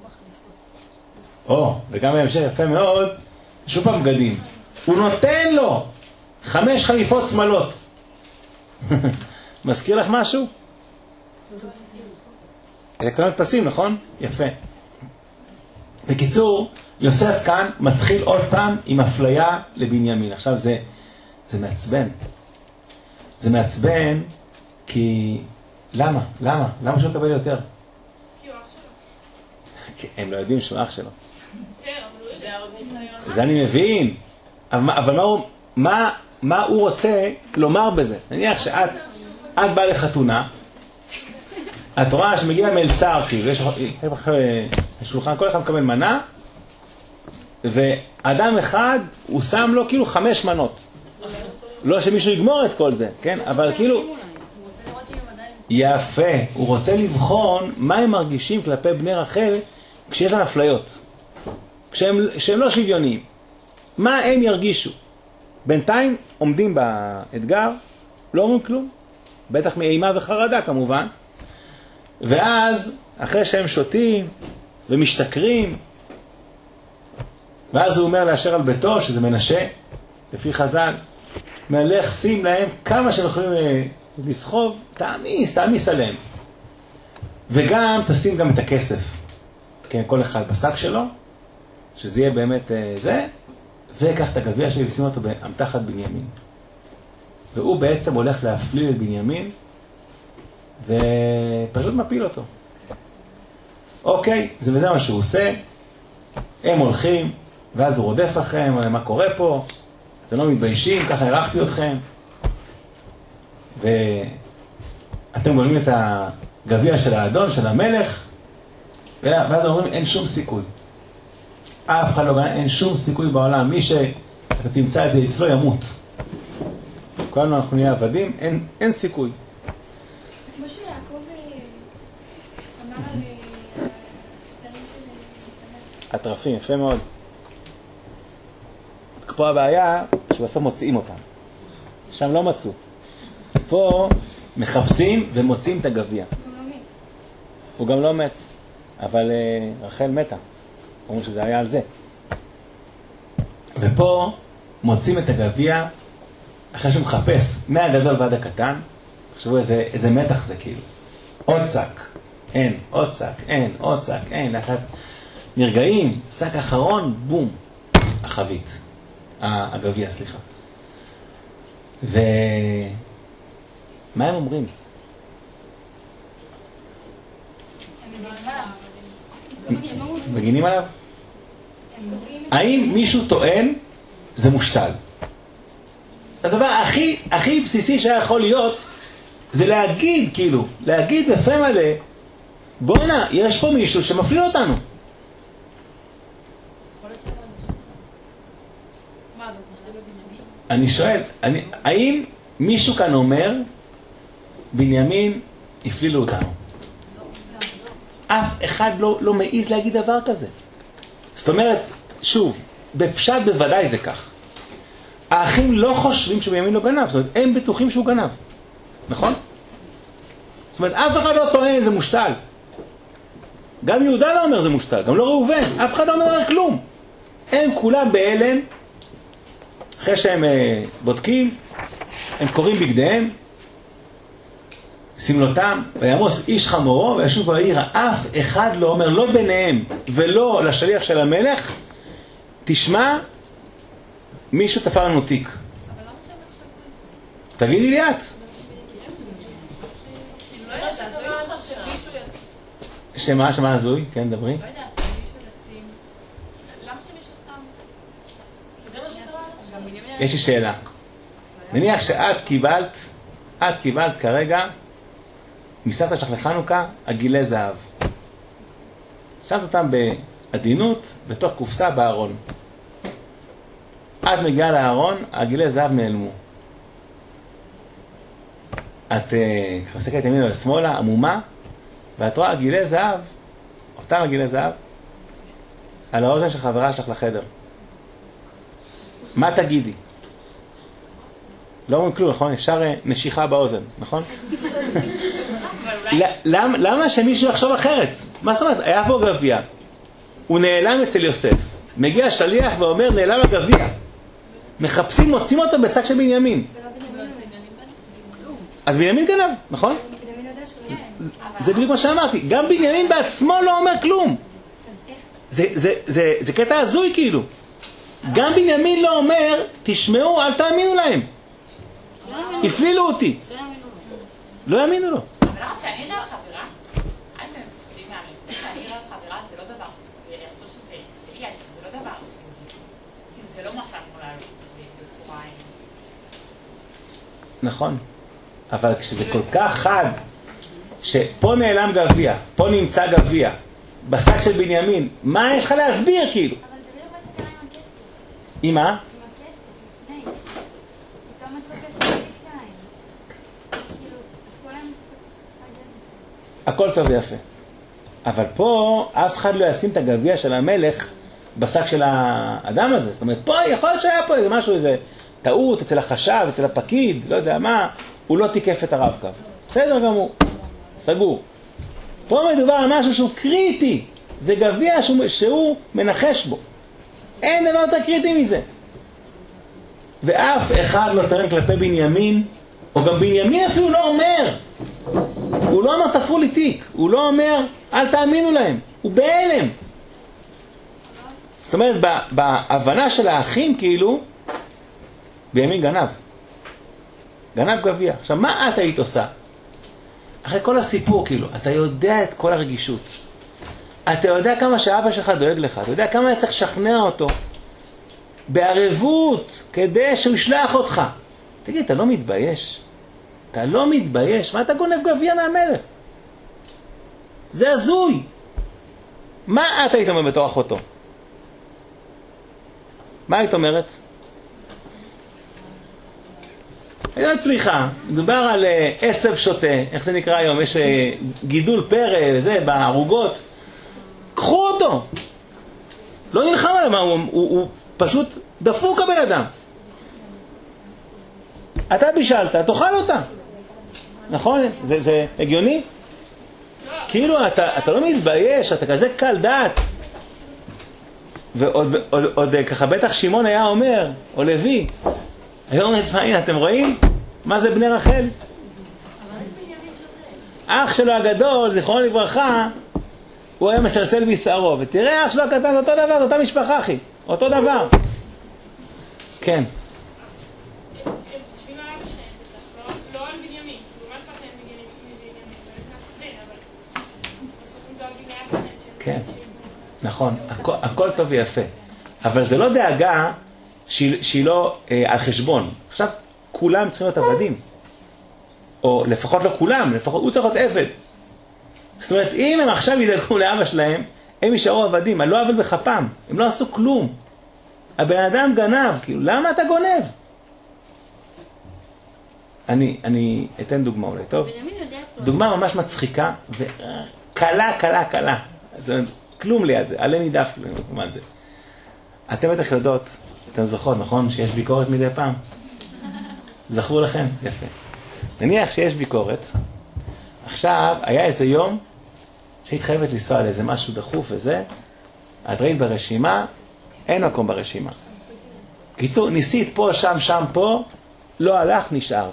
[SPEAKER 1] או, וגם בהמשך יפה מאוד, שוב פעם בגדים. הוא נותן לו חמש חליפות שמלות. מזכיר לך משהו? זה קטנות פסים, נכון? יפה. בקיצור, יוסף כאן מתחיל עוד פעם עם אפליה לבנימין. עכשיו זה, זה מעצבן. זה מעצבן כי... למה? למה? למה שהוא יקבל יותר?
[SPEAKER 3] כי הוא אח שלו.
[SPEAKER 1] כי הם לא יודעים שהוא אח שלו.
[SPEAKER 3] בסדר, אבל הוא יודע עוד ניסיון.
[SPEAKER 1] זה אני מבין. אבל, מה, אבל מה, הוא, מה, מה הוא רוצה לומר בזה? נניח שאת את באה לחתונה, את רואה שמגיע מלצר, כאילו, יש שולחן, כל אחד מקבל מנה, ואדם אחד, הוא שם לו כאילו חמש מנות. לא שמישהו יגמור את כל זה, כן? אבל כאילו... יפה, הוא רוצה לבחון מה הם מרגישים כלפי בני רחל כשיש להם אפליות. כשהם, כשהם לא שוויוניים. מה הם ירגישו? בינתיים עומדים באתגר, לא אומרים כלום. בטח מאימה וחרדה כמובן. ואז, אחרי שהם שותים ומשתכרים, ואז הוא אומר לאשר על ביתו, שזה מנשה, לפי חז"ל, מלך שים להם כמה שהם יכולים לסחוב, תעמיס, תעמיס עליהם. וגם תשים גם את הכסף, כן, כל אחד בשק שלו, שזה יהיה באמת זה, ויקח את הגביע שלי ושים אותו באמתחת בנימין. והוא בעצם הולך להפליל את בנימין, ופשוט מפיל אותו. אוקיי, זה וזה מה שהוא עושה, הם הולכים, ואז הוא רודף אחריהם, מה קורה פה? אתם לא מתביישים, ככה הרחתי אתכם. ואתם גולמים את הגביע של האדון, של המלך, ואז אומרים, אין שום סיכוי. אף אחד לא גאה, אין שום סיכוי בעולם. מי שאתה תמצא את זה אצלו ימות. כולנו אנחנו נהיה עבדים, אין, אין סיכוי.
[SPEAKER 4] זה כמו שיעקב אמר על השרים של...
[SPEAKER 1] הטרפים, יפה מאוד. פה הבעיה שבסוף מוצאים אותם. שם לא מצאו. פה מחפשים ומוצאים את הגביע.
[SPEAKER 4] הוא לא מת.
[SPEAKER 1] הוא גם לא מת. אבל רחל מתה. אומרים שזה היה על זה. ופה מוצאים את הגביע אחרי שהוא מחפש מהגדול ועד הקטן. תחשבו איזה, איזה מתח זה כאילו. עוד שק, אין, עוד שק, אין, עוד שק, אין. לאחת נרגעים, שק אחרון, בום, החבית, הגביע, סליחה. ומה הם אומרים? מגינים עליו? האם מישהו טוען זה מושתל? הדבר הכי, הכי בסיסי שהיה יכול להיות זה להגיד, כאילו, להגיד בפה מלא, בוא הנה, יש פה מישהו שמפליל אותנו. אני שואל, אני, האם מישהו כאן אומר, בנימין הפלילו אותנו? אף אחד לא, לא מעיז להגיד דבר כזה. זאת אומרת, שוב, בפשט בוודאי זה כך. האחים לא חושבים שבנימין לא גנב, זאת אומרת, הם בטוחים שהוא גנב. נכון? זאת אומרת, אף אחד לא טוען זה מושתל. גם יהודה לא אומר זה מושתל, גם לא ראובן, אף אחד לא אומר כלום. הם כולם בהלם, אחרי שהם אה, בודקים, הם קוראים בגדיהם, סמלותם, ויעמוס איש חמורו, וישוב בעיר, אף אחד לא אומר, לא ביניהם ולא לשליח של המלך, תשמע, מישהו תפר לנו תיק. תגידי לי את. שמה, שמה הזוי? כן, דברי.
[SPEAKER 4] לא יודעת, שמישהו לשים... למה שמישהו סתם? זה מה שקרה?
[SPEAKER 1] יש לי שאלה. נניח שאת קיבלת, את קיבלת כרגע, מסעתה שלך לחנוכה, עגילי זהב. שמת אותם בעדינות, בתוך קופסה בארון. את מגיעה לארון, עגילי זהב נעלמו. את מסתכלת ימינה ושמאלה, עמומה, ואת רואה עגילי זהב, אותם עגילי זהב, על האוזן של חברה שלך לחדר. מה תגידי? לא אומרים כלום, נכון? אפשר נשיכה באוזן, נכון? למה, למה שמישהו יחשוב אחרת? מה זאת אומרת? היה פה גביע. הוא נעלם אצל יוסף. מגיע שליח ואומר, נעלם הגביע. מחפשים, מוצאים אותו בשק של בנימין. אז בנימין גנב, נכון? זה בדיוק מה שאמרתי. גם בנימין בעצמו לא אומר כלום. זה, זה, זה, זה קטע הזוי כאילו. גם בנימין לא אומר, תשמעו, אל תאמינו להם. הפלילו אותי. לא יאמינו לו.
[SPEAKER 3] אבל למה שאני אראה חברה, אל תפליל מאמין, שאני אראה חברה זה לא דבר, ויחשוב שזה שלי, זה לא דבר, כאילו זה לא מה שאני יכולה בצורה...
[SPEAKER 1] נכון, אבל כשזה כל כך חד, שפה נעלם גביע, פה נמצא גביע, בשק של בנימין, מה יש לך להסביר כאילו?
[SPEAKER 4] אבל זה לא מה שקרה עם הכסף.
[SPEAKER 1] עם מה?
[SPEAKER 4] עם הכסף, לפני. פתאום מצאו כסף בקשיים. כאילו, עשו להם...
[SPEAKER 1] הכל טוב ויפה. אבל פה אף אחד לא ישים את הגביע של המלך בשק של האדם הזה. זאת אומרת, פה יכול להיות שהיה פה איזה משהו, איזה טעות אצל החשב, אצל הפקיד, לא יודע מה, הוא לא תיקף את הרב קו. בסדר גמור, סגור. פה מדובר על משהו שהוא קריטי. זה גביע שהוא, שהוא מנחש בו. אין דבר יותר קריטי מזה. ואף אחד לא טוען כלפי בנימין, או גם בנימין אפילו לא אומר. הוא לא אומר תפרו לי תיק. הוא לא אומר אל תאמינו להם. הוא בהלם. זאת אומרת, בהבנה של האחים כאילו, בנימין גנב. גנב גביע. עכשיו, מה את היית עושה? אחרי כל הסיפור כאילו, אתה יודע את כל הרגישות. אתה יודע כמה שאבא שלך דואג לך. אתה יודע כמה צריך לשכנע אותו בערבות כדי שהוא ישלח אותך. תגיד, אתה לא מתבייש? אתה לא מתבייש? מה אתה גונב גביע מהמלך? זה הזוי. מה את היית אומרת בתור אחותו? מה היית אומרת? היום סליחה, מדובר על עשב שוטה, איך זה נקרא היום? יש גידול פרא, זה, בערוגות. קחו אותו. לא נלחם עליו, הוא, הוא, הוא פשוט דפוק הבן אדם. אתה בישלת, תאכל אותה. נכון? זה, זה הגיוני? כאילו, אתה, אתה לא מתבייש, אתה כזה קל דעת. ועוד עוד, עוד, ככה בטח שמעון היה אומר, או לוי, היום הנה, אתם רואים? מה זה בני רחל? אח שלו הגדול, זיכרונו לברכה, הוא היה מסלסל בשערו, ותראה אח שלו הקטן, אותו דבר, אותה משפחה אחי, אותו דבר. כן.
[SPEAKER 5] לא על בנימין, לעומת פתן בנימין, בנימין, זה מעצבן, אבל בסוף הם דואגים ליחד.
[SPEAKER 1] כן, נכון, הכל, הכל טוב ויפה, אבל זה לא דאגה שהיא, שהיא לא אה, על חשבון. עכשיו כולם צריכים להיות עבדים, או לפחות לא כולם, לפחות הוא צריך להיות עבד. זאת אומרת, אם הם עכשיו ידאגו לאבא שלהם, הם יישארו עבדים, על לא עבד בחפם, הם לא עשו כלום. הבן אדם גנב, כאילו, למה אתה גונב? אני, אני אתן דוגמה אולי, טוב? דוגמה ממש מצחיקה, וקלה, קלה, קלה. זה כלום ליד זה, עלה נידף כמובן זה. אתם בטח יודעות, אתם זוכרות, נכון? שיש ביקורת מדי פעם? זכרו לכם? יפה. נניח שיש ביקורת, עכשיו היה איזה יום שהיית חייבת לנסוע לאיזה משהו דחוף וזה, את ראית ברשימה, אין מקום ברשימה. קיצור, ניסית פה, שם, שם, פה, לא הלך, נשארת.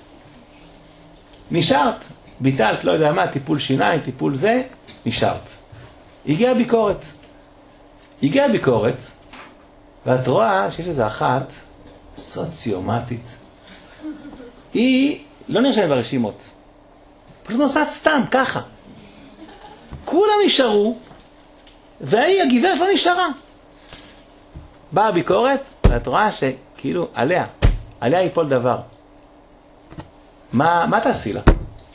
[SPEAKER 1] נשארת, ביטלת, לא יודע מה, טיפול שיניים, טיפול זה, נשארת. הגיעה ביקורת. הגיעה ביקורת, ואת רואה שיש איזו אחת סוציומטית. היא לא נרשמת ברשימות. פשוט נוסעת סתם, ככה. כולם נשארו, והיא, הגברת, לא נשארה. באה הביקורת, ואת רואה שכאילו, עליה, עליה ייפול דבר. מה, מה תעשי לה?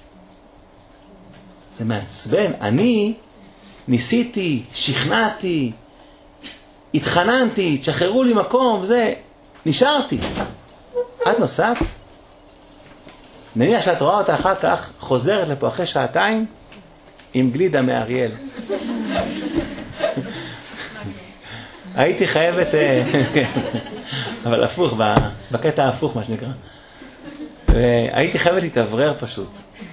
[SPEAKER 1] זה מעצבן. אני ניסיתי, שכנעתי, התחננתי, תשחררו לי מקום, זה, נשארתי. את נוסעת? נניח שאת רואה אותה אחר כך, חוזרת לפה אחרי שעתיים, עם גלידה מאריאל. הייתי חייבת, אבל הפוך, בקטע ההפוך מה שנקרא. הייתי חייבת להתאוורר פשוט.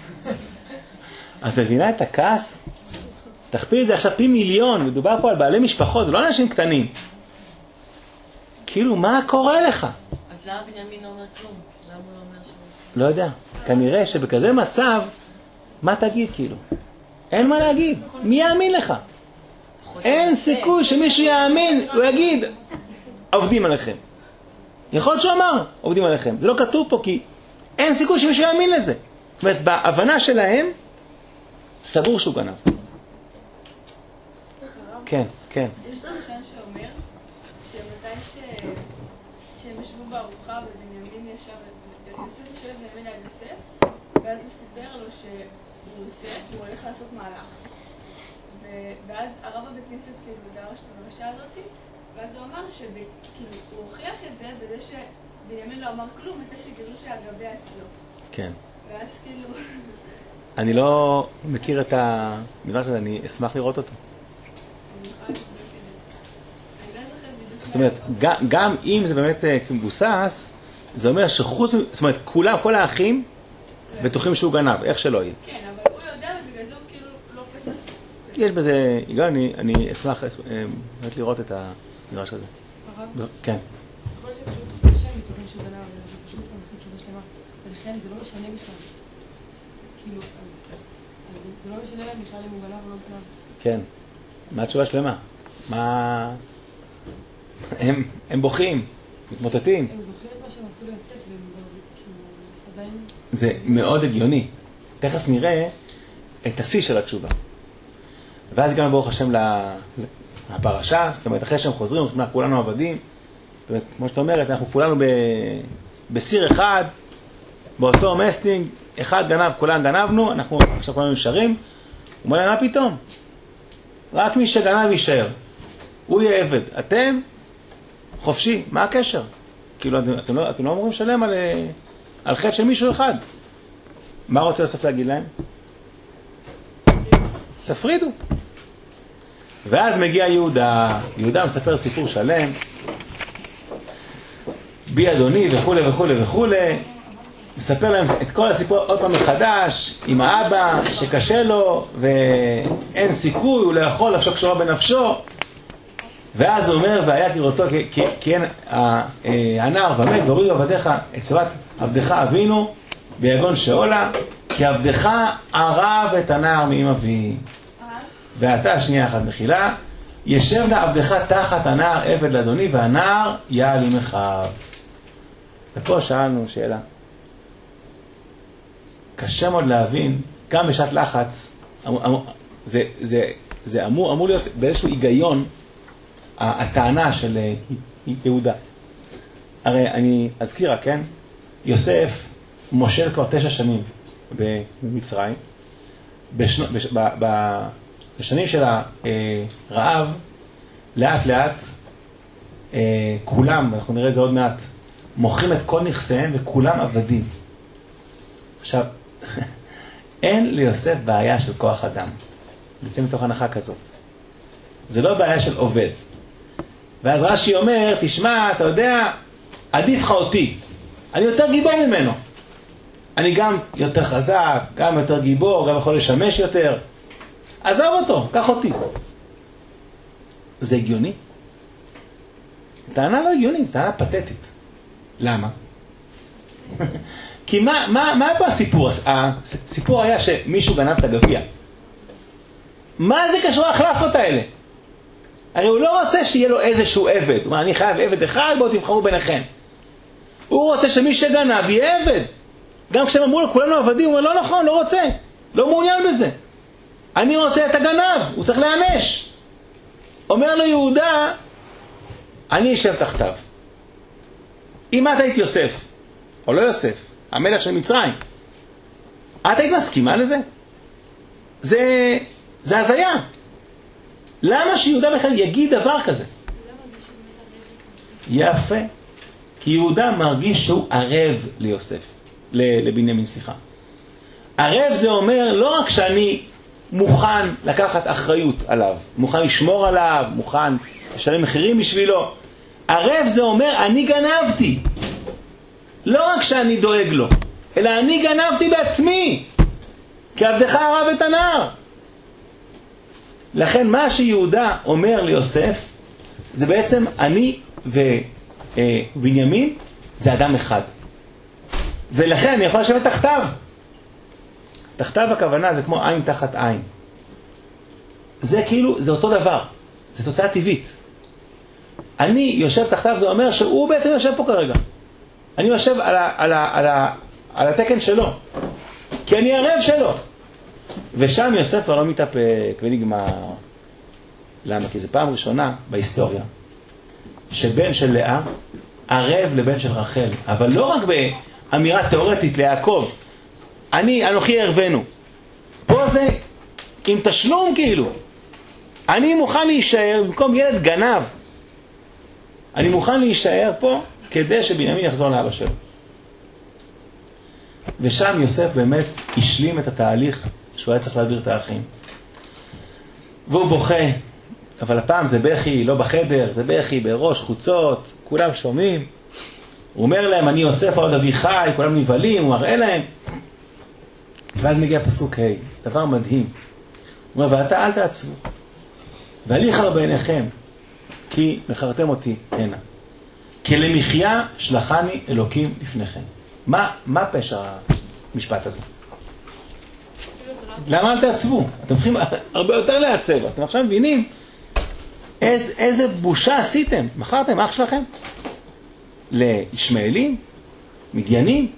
[SPEAKER 1] את מבינה את הכעס? תכפיל את זה עכשיו פי מיליון, מדובר פה על בעלי משפחות, זה לא אנשים קטנים. כאילו, מה קורה לך?
[SPEAKER 6] אז למה בנימין לא אומר כלום? למה הוא לא אומר שהוא...
[SPEAKER 1] לא יודע. כנראה שבכזה מצב, מה תגיד כאילו? אין מה להגיד. מי יאמין לך? אין סיכוי שמישהו יאמין, הוא יגיד, עובדים עליכם. יכול להיות שהוא אמר, עובדים עליכם. זה לא כתוב פה כי אין סיכוי שמישהו יאמין לזה. זאת אומרת, בהבנה שלהם, סבור שהוא גנב. כן, כן.
[SPEAKER 4] יש פרשן שאומר שמתי שהם ישבו בארוחה ובנימין ישב, יוסף ישב בנימין על יוסף, ואז הוא סיפר לו שהוא יוסף, הוא הולך לעשות מהלך. ואז הרב בבית כנסת כאילו דרש את המרשה הזאת, ואז הוא אמר שכאילו הוא הוכיח את זה בזה שבנימין לא אמר כלום, מתי שגילו שהגבי אצלו.
[SPEAKER 1] כן.
[SPEAKER 4] ואז כאילו...
[SPEAKER 1] אני לא מכיר את המדרש הזה, אני אשמח לראות אותו. זאת אומרת, גם אם זה באמת מבוסס, זה אומר שחוץ, זאת אומרת, כולם, כל האחים, בטוחים שהוא גנב, איך שלא יהיה.
[SPEAKER 4] כן, אבל הוא יודע, ובגלל זה הוא כאילו לא פצע.
[SPEAKER 1] יש בזה, יגאל, אני אשמח לראות את המדרש הזה. כן.
[SPEAKER 7] יכול להיות שפשוט חושב מתוכן שהוא גנב, זה פשוט עושה תשובה שלמה, ולכן זה לא משנה בכלל. כאילו, אז זה לא משנה להם בכלל אם הוא גנב או לא גנב.
[SPEAKER 1] כן. מה התשובה שלמה? מה... הם, הם בוכים, מתמוטטים.
[SPEAKER 7] הם זוכרים מה שהם עשו ליוסף, וזה כאילו עדיין...
[SPEAKER 1] זה מאוד הגיוני. תכף נראה את השיא של התשובה. ואז גם ברוך השם לפרשה, זאת אומרת, אחרי שהם חוזרים, כולנו עבדים. זאת אומרת, כמו שאת אומרת, אנחנו כולנו ב... בסיר אחד, באותו מסטינג, אחד גנב, כולנו גנבנו, אנחנו עכשיו כולנו נשארים. הוא אומר להם, מה פתאום? רק מי שגנב יישאר. הוא יהיה עבד. אתם חופשי. מה הקשר? כאילו, אתם, אתם, לא, אתם לא אמורים לשלם על, על חטא של מישהו אחד. מה רוצה יוסף להגיד להם? תפרידו. ואז מגיע יהודה. יהודה מספר סיפור שלם. בי אדוני וכו' וכו' וכו'. מספר להם את כל הסיפור עוד פעם מחדש, עם האבא שקשה לו ואין סיכוי, הוא לא יכול לחשוב קשורה בנפשו. ואז הוא אומר, והיה כראותו כי אין הנער ומת, והורידו עבדיך את צוות עבדך אבינו ביגון שאולה, כי עבדך ערב את הנער מעם אבי. ואתה שנייה אחת מחילה, ישב לעבדך תחת הנער עבד לאדוני, והנער יעל עמך. ופה שאלנו שאלה. קשה מאוד להבין, גם בשעת לחץ, זה, זה, זה אמור, אמור להיות באיזשהו היגיון, הטענה של יהודה. הרי אני אזכיר, כן? יוסף מושל כבר תשע שנים במצרים. בשנו, בש, ב, ב, בשנים של הרעב, לאט לאט, כולם, אנחנו נראה את זה עוד מעט, מוכרים את כל נכסיהם וכולם עבדים. עכשיו, אין ליוסף בעיה של כוח אדם. נצא מתוך הנחה כזאת. זה לא בעיה של עובד. ואז רש"י אומר, תשמע, אתה יודע, עדיף לך אותי. אני יותר גיבור ממנו. אני גם יותר חזק, גם יותר גיבור, גם יכול לשמש יותר. עזוב אותו, קח אותי. זה הגיוני? טענה לא הגיונית, זו טענה פתטית. למה? כי מה, מה, מה פה הסיפור? הסיפור היה שמישהו גנב את הגביע. מה זה קשור להחלפות האלה? הרי הוא לא רוצה שיהיה לו איזשהו עבד. הוא אומר, אני חייב עבד אחד, בואו תבחרו ביניכם. הוא רוצה שמי שגנב יהיה עבד. גם כשהם אמרו לו, כולנו עבדים, הוא אומר, לא נכון, לא רוצה. לא מעוניין בזה. אני רוצה את הגנב, הוא צריך להיענש. אומר לו יהודה, אני אשב תחתיו. אם את היית יוסף, או לא יוסף, המלך של מצרים, את היית מסכימה לזה? זה, זה הזיה. למה שיהודה בכלל יגיד דבר כזה? יפה. כי יהודה מרגיש שהוא ערב ליוסף, לבנימין, סליחה. ערב זה אומר לא רק שאני מוכן לקחת אחריות עליו, מוכן לשמור עליו, מוכן לשלם מחירים בשבילו. ערב זה אומר אני גנבתי. לא רק שאני דואג לו, אלא אני גנבתי בעצמי. כי עבדך ערב את הנער. לכן מה שיהודה אומר ליוסף, זה בעצם אני ובנימין, זה אדם אחד. ולכן אני יכול לשבת תחתיו. תחתיו הכוונה זה כמו עין תחת עין. זה כאילו, זה אותו דבר. זה תוצאה טבעית. אני יושב תחתיו, זה אומר שהוא בעצם יושב פה כרגע. אני יושב על, ה, על, ה, על, ה, על התקן שלו. כי אני ערב שלו. ושם יוסף כבר לא מתאפק ונגמר. למה? כי זו פעם ראשונה בהיסטוריה שבן של לאה ערב לבן של רחל. אבל לא רק באמירה תיאורטית ליעקב. אני, אנוכי ערבנו. פה זה עם תשלום כאילו. אני מוכן להישאר במקום ילד גנב. אני מוכן להישאר פה כדי שבנימין יחזור לאבא שלו. ושם יוסף באמת השלים את התהליך שהוא היה צריך להעביר את האחים. והוא בוכה, אבל הפעם זה בכי, לא בחדר, זה בכי בראש, חוצות, כולם שומעים. הוא אומר להם, אני יוסף עוד אבי חי, כולם נבהלים, הוא מראה להם. ואז מגיע פסוק ה', דבר מדהים. הוא אומר, ואתה אל תעצבו, והליכה בעיניכם, כי מכרתם אותי הנה. כי למחיה שלחני אלוקים לפניכם. מה, מה פשע המשפט הזה? למה אל תעצבו? אתם צריכים הרבה יותר לעצב. אתם עכשיו מבינים איז, איזה בושה עשיתם. מכרתם אח שלכם לישמעאלים, מדיינים.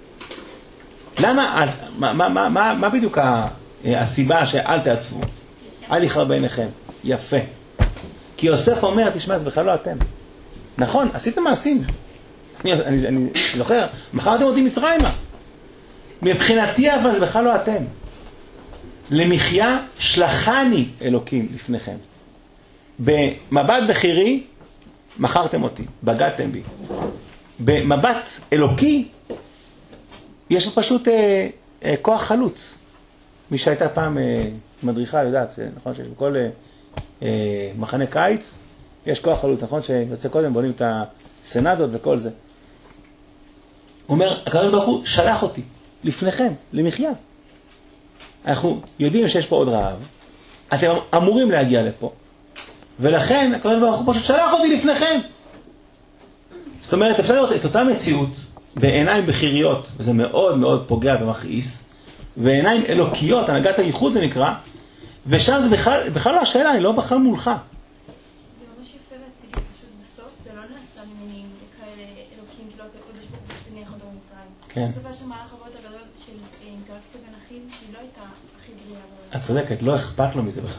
[SPEAKER 1] למה, מה, מה, מה, מה, מה בדיוק הסיבה שאל תעצבו? אל יכרה בעיניכם. יפה. כי יוסף אומר, תשמע, זה בכלל לא אתם. נכון, עשיתם מעשים. אני, אני, אני זוכר, מכרתם אותי מצרימה. מבחינתי אבל זה בכלל לא אתם. למחיה שלחני אלוקים לפניכם. במבט בחירי מכרתם אותי, בגדתם בי. במבט אלוקי יש פשוט אה, אה, כוח חלוץ. מי שהייתה פעם אה, מדריכה יודעת, נכון שיש בכל אה, אה, מחנה קיץ יש כוח חלוץ, נכון שיוצא קודם בונים את הסנדות וכל זה. הוא אומר, הקדוש ברוך הוא שלח אותי לפניכם, למחיה. אנחנו יודעים שיש פה עוד רעב, אתם אמורים להגיע לפה, ולכן הקדוש ברוך הוא פשוט שלח אותי לפניכם. זאת אומרת, אפשר לראות את אותה מציאות בעיניים בחיריות, וזה מאוד מאוד פוגע ומכעיס, ועיניים אלוקיות, הנהגת הייחוד זה נקרא, ושם זה בכלל, בכלל לא השאלה, אני לא בכלל מולך.
[SPEAKER 4] זה ממש יפה להציג פשוט בסוף, זה לא נעשה ממניעים כאלה אלוקים, כאילו הקדוש ברוך הוא שתניח אותו במצרים.
[SPEAKER 1] כן.
[SPEAKER 4] בסופו של מהלך הרבה יותר גדול של אינטראקציה בין אחים, שהיא לא הייתה הכי בריאה.
[SPEAKER 1] את צודקת, לא אכפת לו מזה בכלל.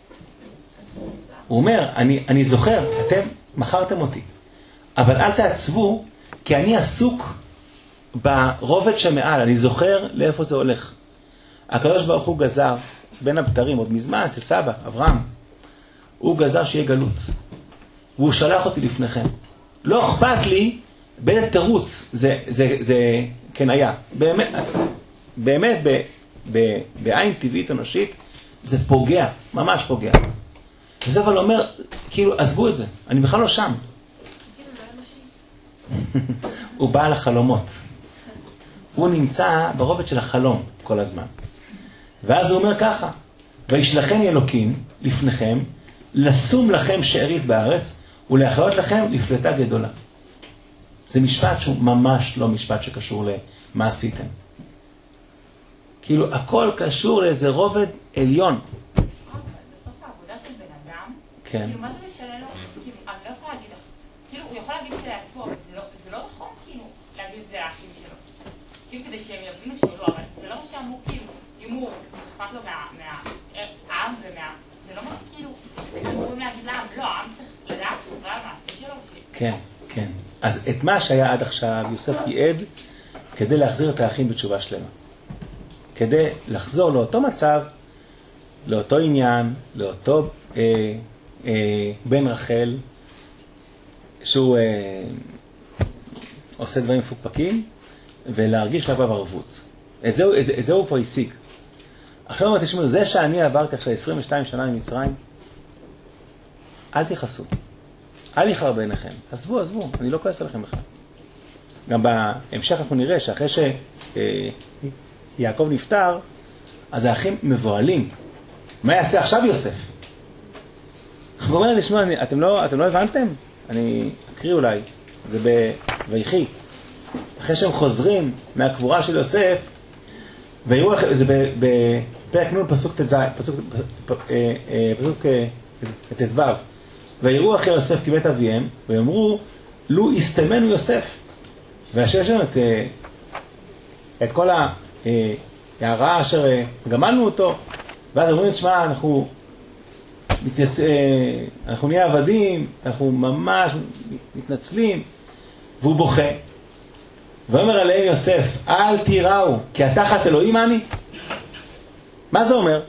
[SPEAKER 1] הוא אומר, אני, אני זוכר, אתם מכרתם אותי, אבל אל תעצבו, כי אני עסוק ברובד שמעל, אני זוכר לאיפה זה הולך. הקדוש ברוך הוא גזר בין הבתרים, עוד מזמן, אצל סבא, אברהם, הוא גזר שיהיה גלות, והוא שלח אותי לפניכם. לא אכפת לי באיזה תירוץ, זה, זה, זה, כן היה, באמת, באמת, ב, ב, בעין טבעית אנושית, זה פוגע, ממש פוגע. וזה אבל אומר, כאילו, עזבו את זה, אני בכלל לא שם. הוא בא לחלומות. הוא נמצא ברובד של החלום כל הזמן. ואז הוא אומר ככה, וישלחני אלוקים לפניכם, לשום לכם שארית בארץ, ולהחיות לכם לפלטה גדולה. זה משפט שהוא ממש לא משפט שקשור למה עשיתם. כאילו, הכל קשור לאיזה רובד עליון.
[SPEAKER 3] בסוף העבודה של בן אדם,
[SPEAKER 1] כן.
[SPEAKER 3] כאילו, מה זה משנה לו? כאילו, אני לא יכולה להגיד לך. כאילו, הוא יכול להגיד את זה לעצמו, אבל זה לא נכון, כאילו, להגיד את זה לאחים שלו. כאילו, כדי שהם יבינו שהוא לא, אבל זה לא מה שאמור, כאילו, אם הוא אכפת לו מהעם ומה... זה לא מה שכאילו, אמורים להגיד לעם, לא, העם צריך לדעת שהוא בא למעשה שלו.
[SPEAKER 1] כן, כן. אז את מה שהיה עד עכשיו, יוסף ייעד כדי להחזיר את האחים בתשובה שלמה. כדי לחזור לאותו מצב, לאותו עניין, לאותו אה, אה, בן רחל, שהוא אה, עושה דברים מפוקפקים, ולהרגיש לבב ערבות. את זה, את, את זה הוא כבר השיג. עכשיו אומרת, תשמעו, זה שאני עברתי עכשיו עשרים ושתיים שנה ממצרים, אל תיחסו. אל יחר בעיניכם. עזבו, עזבו, אני לא כועס עליכם בכלל. גם בהמשך אנחנו נראה שאחרי שיעקב נפטר, אז האחים מבועלים. מה יעשה עכשיו יוסף? הוא אומר, תשמעו, אתם לא, אתם לא הבנתם? אני אקריא אולי, זה בויחי. אחרי שהם חוזרים מהקבורה של יוסף, ויראו, זה בפרק נון פסוק תז, פסוק, פסוק תזו, ויראו אחרי יוסף כבית אביהם, ויאמרו, לו יסתמנו יוסף. והשאר שלנו את, את כל ההערה אשר גמלנו אותו, ואז אומרים, תשמע, אנחנו, מתייצ... אנחנו נהיה עבדים, אנחנו ממש מתנצלים, והוא בוכה. ואומר עליהם יוסף, אל תיראו, כי התחת אלוהים אני. מה זה אומר?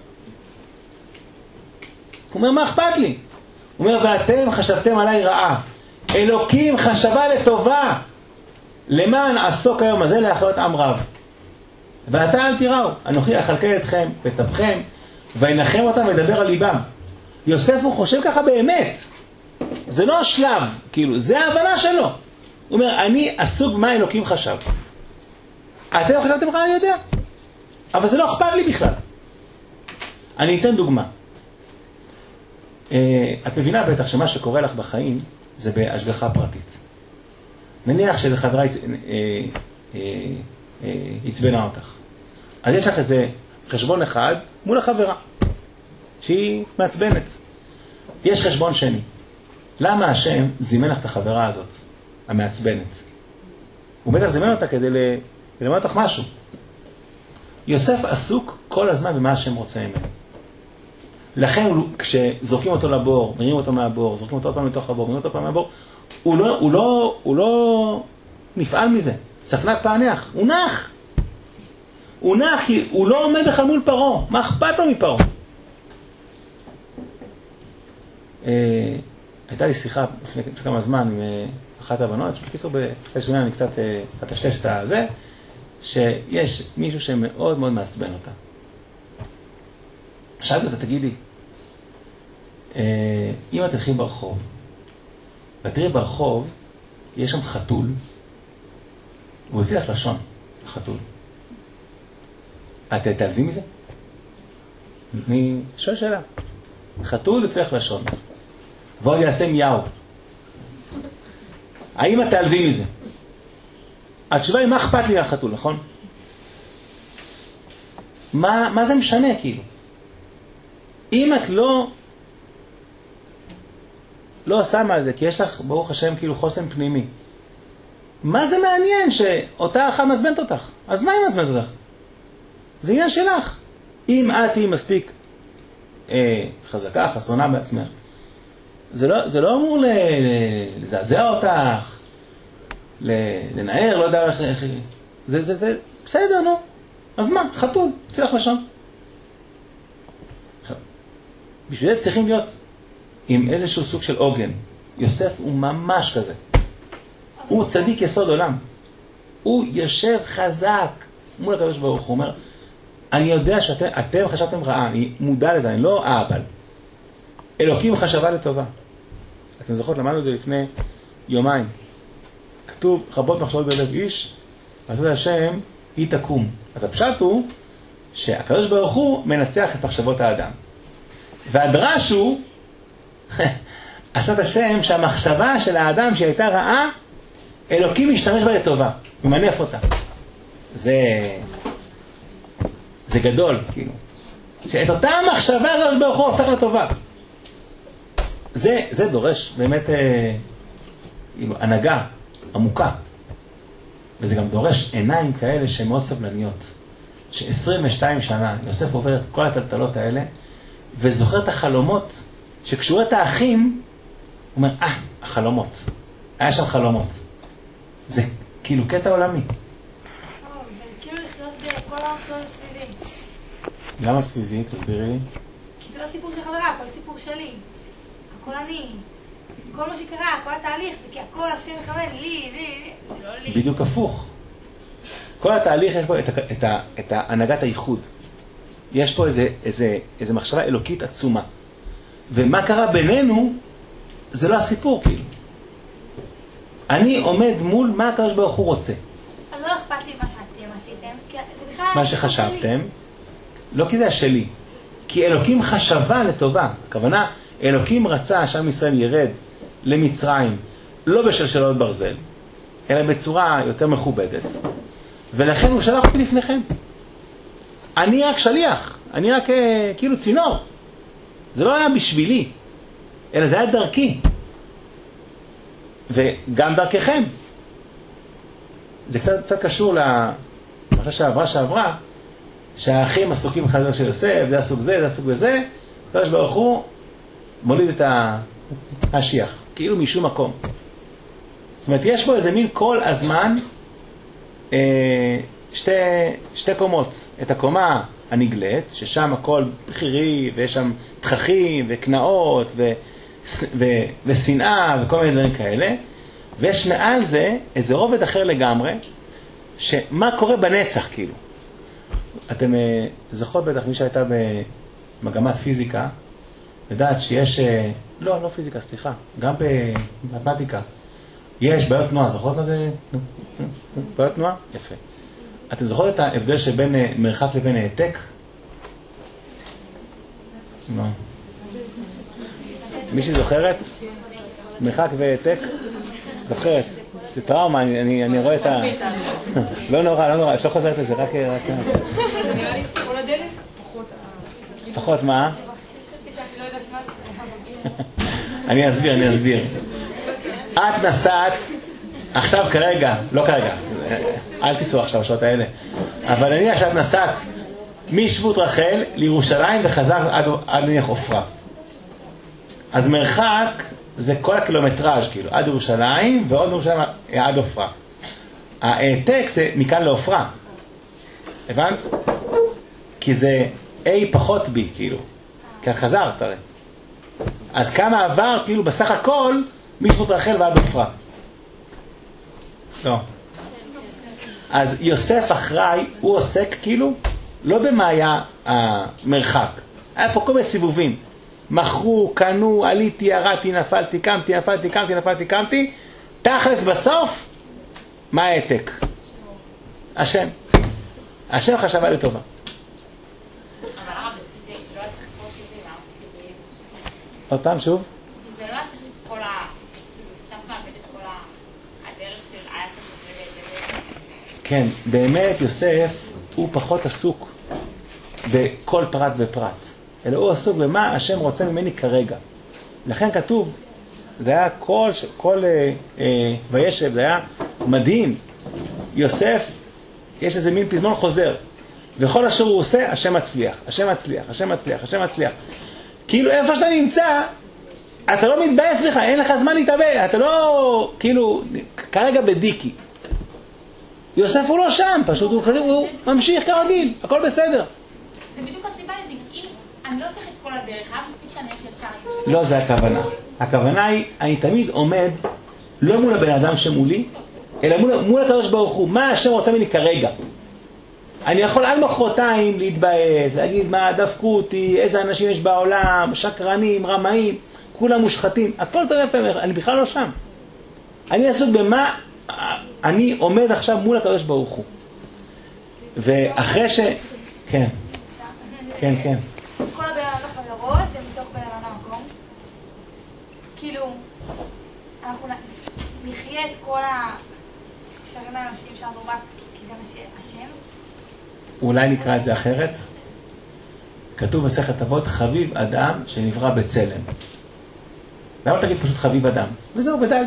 [SPEAKER 1] הוא אומר, מה אכפת לי? הוא אומר, ואתם חשבתם עליי רעה. אלוקים חשבה לטובה. למען עסוק היום הזה להחיות עם רב. ואתה אל תיראו, אנוכי אכלכל אתכם וטבכם, וינחם אותם ודבר על ליבם. יוסף הוא חושב ככה באמת. זה לא השלב, כאילו, זה ההבנה שלו. הוא אומר, אני עסוק במה אלוקים חשב. אתם לא חשבתם ככה, אני יודע. אבל זה לא אכפת לי בכלל. אני אתן דוגמה. את מבינה בטח שמה שקורה לך בחיים זה בהשגחה פרטית. נניח שזה חברה הצבנה אותך. אז יש לך איזה חשבון אחד מול החברה שהיא מעצבנת. יש חשבון שני. למה השם זימן לך את החברה הזאת המעצבנת? הוא בטח זימן אותה כדי ללמד אותך משהו. יוסף עסוק כל הזמן במה השם רוצה ממנו. לכן כשזורקים אותו לבור, מרימים אותו מהבור, זורקים אותו עוד פעם לתוך הבור, מרימים אותו עוד פעם מהבור, הוא לא, הוא לא, הוא לא נפעל מזה. צפנת פענח, הוא נח. הוא נח, הוא לא עומד לך מול פרו. מה אכפת לו מפרו? אה, הייתה לי שיחה לפני כמה זמן עם אחת הבנות, שבקיצור באיזשהו עניין אני קצת אטשטש את הזה, שיש מישהו שמאוד מאוד מעצבן אותה. שאלתי אותה, תגידי, אם את תלכי ברחוב, ותראי ברחוב, יש שם חתול, והוא יוציא לך לשון, החתול. את תעלבי מזה? אני שואל שאלה. חתול יוציא לך לשון, ועוד יעשה מיהו. האם את תעלבי מזה? התשובה היא, מה אכפת לי לחתול, נכון? מה, מה זה משנה, כאילו? אם את לא, לא שמה על זה, כי יש לך, ברוך השם, כאילו חוסן פנימי, מה זה מעניין שאותה אחת מזמנת אותך? אז מה היא מזמנת אותך? זה עניין שלך. אם את היא מספיק אה, חזקה, חסונה בעצמך, זה לא, זה לא אמור ל, ל, לזעזע אותך, לנער, לא יודע איך, איך, זה, זה, זה, בסדר, נו. אז מה? חתול, תלך לשם. עכשיו, בשביל זה צריכים להיות עם איזשהו סוג של עוגן. יוסף הוא ממש כזה. הוא צדיק יסוד עולם. הוא יושב חזק מול הקדוש ברוך הוא. אומר, אני יודע שאתם אתם חשבתם רעה, אני מודע לזה, אני לא אהבל. אלוקים חשבה לטובה. אתם זוכרות, למדנו את זה לפני יומיים. כתוב, רבות מחשבות בלב איש, ועשת השם היא תקום. אז הפשט הוא שהקדוש ברוך הוא מנצח את מחשבות האדם. והדרש הוא, עשת השם, שהמחשבה של האדם שהייתה רעה, אלוקים משתמש בה לטובה, ומנף אותה. זה, זה גדול, כאילו. שאת אותה המחשבה הזאת ברוך הוא הופך לטובה. זה, זה דורש באמת אה, כאילו, הנהגה עמוקה. וזה גם דורש עיניים כאלה שהן מאוד סבלניות. ש-עשרים ושתיים שנה יוסף עובר את כל הטלטלות האלה, וזוכר את החלומות, שכשהוא רואה את האחים, הוא אומר, אה, החלומות. היה שם חלומות. זה כאילו קטע עולמי.
[SPEAKER 8] זה כאילו לחיות בכל הרצון סביבי.
[SPEAKER 1] למה סביבי? תסבירי לי.
[SPEAKER 8] כי זה לא סיפור של חברה, הכל סיפור שלי. הכל אני. כל מה שקרה, כל התהליך, זה כי הכל השם מכוון, לי, לי, לי. לא לי.
[SPEAKER 1] בדיוק הפוך. כל התהליך יש פה את, את, את, את הנהגת הייחוד. יש פה איזה, איזה, איזה מחשבה אלוקית עצומה. ומה קרה בינינו, זה לא הסיפור כאילו. אני עומד מול מה הקדוש ברוך הוא רוצה.
[SPEAKER 8] אבל לא אכפת לי מה שאתם עשיתם, כי זה בכלל...
[SPEAKER 1] מה שחשבתם, לא כי זה השלי. כי אלוקים חשבה לטובה. הכוונה, אלוקים רצה שעם ישראל ירד למצרים, לא בשלשלות ברזל, אלא בצורה יותר מכובדת. ולכן הוא שלח אותי לפניכם. אני רק שליח, אני רק כאילו צינור. זה לא היה בשבילי, אלא זה היה דרכי. וגם דרככם. זה קצת, קצת קשור למה שעברה שעברה, שהאחים עסוקים אחד של יוסף, זה הסוג זה, זה הסוג בזה, הקדוש ברוך הוא מוליד את השיח, כאילו משום מקום. זאת אומרת, יש פה איזה מין כל הזמן אה, שתי, שתי קומות. את הקומה הנגלית, ששם הכל בחירי, ויש שם תככים וקנאות ו, ו, ושנאה וכל מיני דברים כאלה. ויש מעל זה איזה רובד אחר לגמרי, שמה קורה בנצח כאילו. אתם אה, זוכרות בטח מי שהייתה במגמת פיזיקה, לדעת שיש, אה, לא, לא פיזיקה, סליחה, גם במתמטיקה, יש בעיות תנועה. זוכרות מה זה? בעיות תנועה? יפה. אתם זוכרות את ההבדל שבין אה, מרחק לבין העתק? לא. מישהי זוכרת? מרחק והעתק? זוכרת. זה טראומה, אני, אני, אני רואה את ה... לא נורא, לא נורא, שלא חוזרת לזה, רק...
[SPEAKER 7] נראה לי כל הדלת, פחות...
[SPEAKER 1] פחות מה? אני אסביר, אני אסביר. את נסעת, עכשיו כרגע, לא כרגע, אל תיסעו עכשיו בשעות האלה, אבל אני עכשיו נסעת משבות רחל לירושלים וחזר עד, עד נניח עופרה. אז מרחק זה כל הקילומטראז' כאילו, עד ירושלים ועוד ירושלים עד עופרה. העתק זה מכאן לעופרה. הבנת? כי זה A פחות B כאילו. כי את חזרת הרי. אז כמה עבר כאילו בסך הכל משבות רחל ועד עופרה. לא. אז יוסף אחראי, הוא עוסק כאילו, לא במה היה המרחק. היה פה כל מיני סיבובים. מכרו, קנו, עליתי, ירדתי, נפלתי, קמתי, נפלתי, קמתי, נפלתי, קמתי. תכלס בסוף, מה העתק? השם. השם חשבה לטובה.
[SPEAKER 3] אבל הרב, זה לא היה צריך לקרוא שזה, מה עושה כזה?
[SPEAKER 1] עוד פעם, שוב?
[SPEAKER 3] זה לא היה צריך את כל ה... זה קצת מאבד את כל הדרך של היה צריך את זה.
[SPEAKER 1] כן, באמת יוסף הוא פחות עסוק בכל פרט ופרט. אלא הוא עסוק במה השם רוצה ממני כרגע. לכן כתוב, זה היה כל, כל אה, אה, וישב, זה היה מדהים. יוסף, יש איזה מין פזמון חוזר. וכל אשר הוא עושה, השם מצליח, השם מצליח, השם מצליח, השם מצליח. כאילו איפה שאתה נמצא, אתה לא מתבאס לך, אין לך זמן להתאבד, אתה לא, כאילו, כרגע בדיקי. יוסף הוא לא שם, פשוט הוא, הוא ממשיך כרגיל, הכל בסדר.
[SPEAKER 3] זה בדיוק הסיבה לדיקי, אני לא צריך את כל הדרך, אף מספיק שאני איך ישר.
[SPEAKER 1] לא, זה הכוונה. הכוונה היא, אני תמיד עומד, לא מול הבן אדם שמולי, אלא מול, מול הקדוש ברוך הוא, מה השם רוצה ממני כרגע. אני יכול עד מחרתיים להתבאס, להגיד מה דפקו אותי, איזה אנשים יש בעולם, שקרנים, רמאים, כולם מושחתים, הכל טוב יפה, אני בכלל לא שם. אני עסוק במה אני עומד עכשיו מול הקדוש ברוך הוא. ואחרי ש... כן, כן, כן.
[SPEAKER 8] כל הבן אדם החברות זה מתוך בן אדם המקום. כאילו, אנחנו נחיה את כל הקשרים האנושיים שלנו רק כי זה מה שהשם.
[SPEAKER 1] אולי נקרא את זה אחרת. כתוב מסכת אבות, חביב אדם שנברא בצלם. למה תגיד פשוט חביב אדם? וזהו, בדל.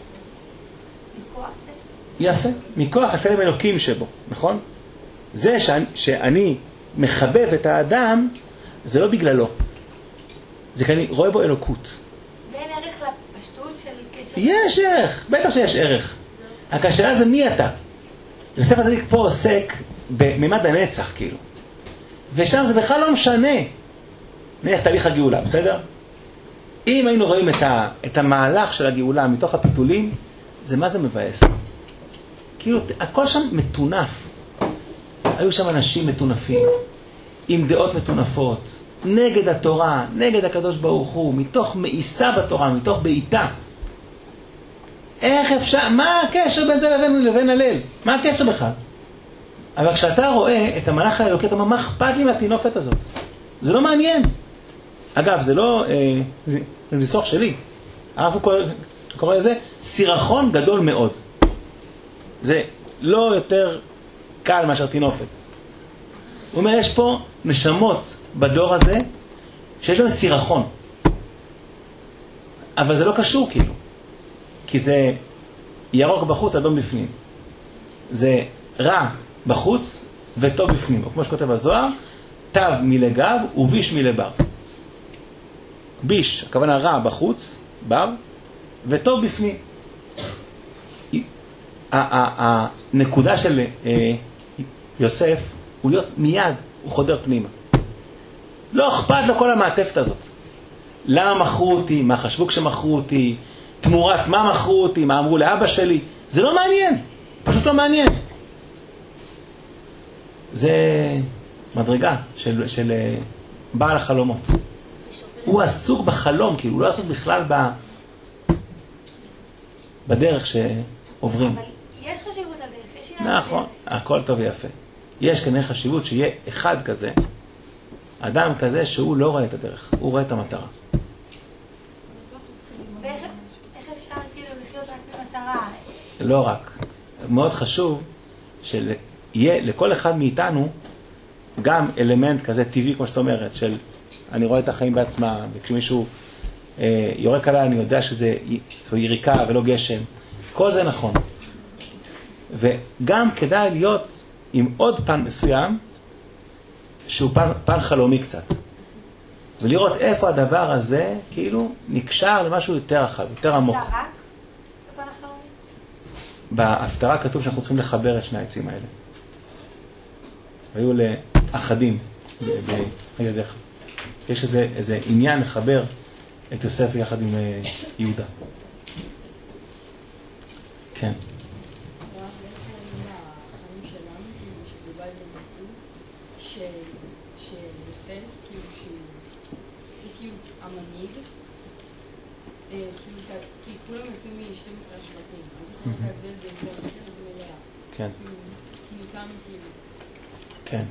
[SPEAKER 8] מכוח זה?
[SPEAKER 1] יפה. מכוח הצלם אלוקים שבו, נכון? זה שאני, שאני מחבב את האדם, זה לא בגללו. זה כי אני רואה בו אלוקות.
[SPEAKER 8] ואין ערך לפשטות של קשר?
[SPEAKER 1] יש ערך, בטח שיש ערך. הקשרה זה מי אתה. יוסף הצדיק פה עוסק בממד הנצח, כאילו. ושם זה בכלל לא משנה. נניח תהליך הגאולה, בסדר? אם היינו רואים את, ה, את המהלך של הגאולה מתוך הפיתולים, זה מה זה מבאס. כאילו, הכל שם מתונף. היו שם אנשים מתונפים, עם דעות מתונפות, נגד התורה, נגד הקדוש ברוך הוא, מתוך מאיסה בתורה, מתוך בעיטה. איך אפשר, מה הקשר בין זה לבין, לבין הלל? מה הקשר בכלל? אבל כשאתה רואה את המלאך האלוקי, אתה אומר, מה אכפת לי מהתינופת הזאת? זה לא מעניין. אגב, זה לא, אה, זה ניסוח שלי. אנחנו קורא, קורא לזה סירחון גדול מאוד. זה לא יותר קל מאשר תינופת. הוא אומר, יש פה נשמות בדור הזה, שיש להם סירחון. אבל זה לא קשור כאילו. כי זה ירוק בחוץ, אדום בפנים. זה רע בחוץ וטוב בפנים. או כמו שכותב הזוהר, תו מלגב וביש מלבר. ביש, הכוונה רע בחוץ, בר, וטוב בפנים. הנקודה של יוסף הוא להיות מיד, הוא חודר פנימה. לא אכפת לו כל המעטפת הזאת. למה מכרו אותי, מה חשבו כשמכרו אותי, תמורת מה מכרו אותי, מה אמרו לאבא שלי, זה לא מעניין, פשוט לא מעניין. זה מדרגה של, של בעל החלומות. הוא עסוק בחלום, כאילו, הוא לא עסוק בכלל ב... בדרך שעוברים.
[SPEAKER 8] אבל יש חשיבות לדרך, יש עניין.
[SPEAKER 1] נכון, הכל טוב ויפה. יש כנראה חשיבות שיהיה אחד כזה, אדם כזה שהוא לא רואה את הדרך, הוא רואה את המטרה.
[SPEAKER 8] ואיך אפשר כאילו לחיות רק במטרה?
[SPEAKER 1] לא רק. מאוד חשוב שיהיה לכל אחד מאיתנו גם אלמנט כזה טבעי, כמו שאת אומרת, של אני רואה את החיים בעצמם, וכשמישהו אה, יורק עליי, אני יודע שזה יריקה ולא גשם. כל זה נכון. וגם כדאי להיות עם עוד פן מסוים, שהוא פן, פן חלומי קצת. ולראות איפה הדבר הזה, כאילו, נקשר למשהו יותר רחב, יותר עמוק.
[SPEAKER 8] אפשר רק? זה פן החלומי?
[SPEAKER 1] בהפטרה כתוב שאנחנו צריכים לחבר את שני העצים האלה. היו לאחדים בידיך. יש איזה, איזה עניין לחבר את יוסף יחד עם יהודה. כן.
[SPEAKER 7] כי כולם יוצאים מ-שנים עשר שבטים, אז זה ההבדל בין זה המחיר ומלאה.
[SPEAKER 1] כן.
[SPEAKER 7] כאילו כאן כאילו.
[SPEAKER 1] כן.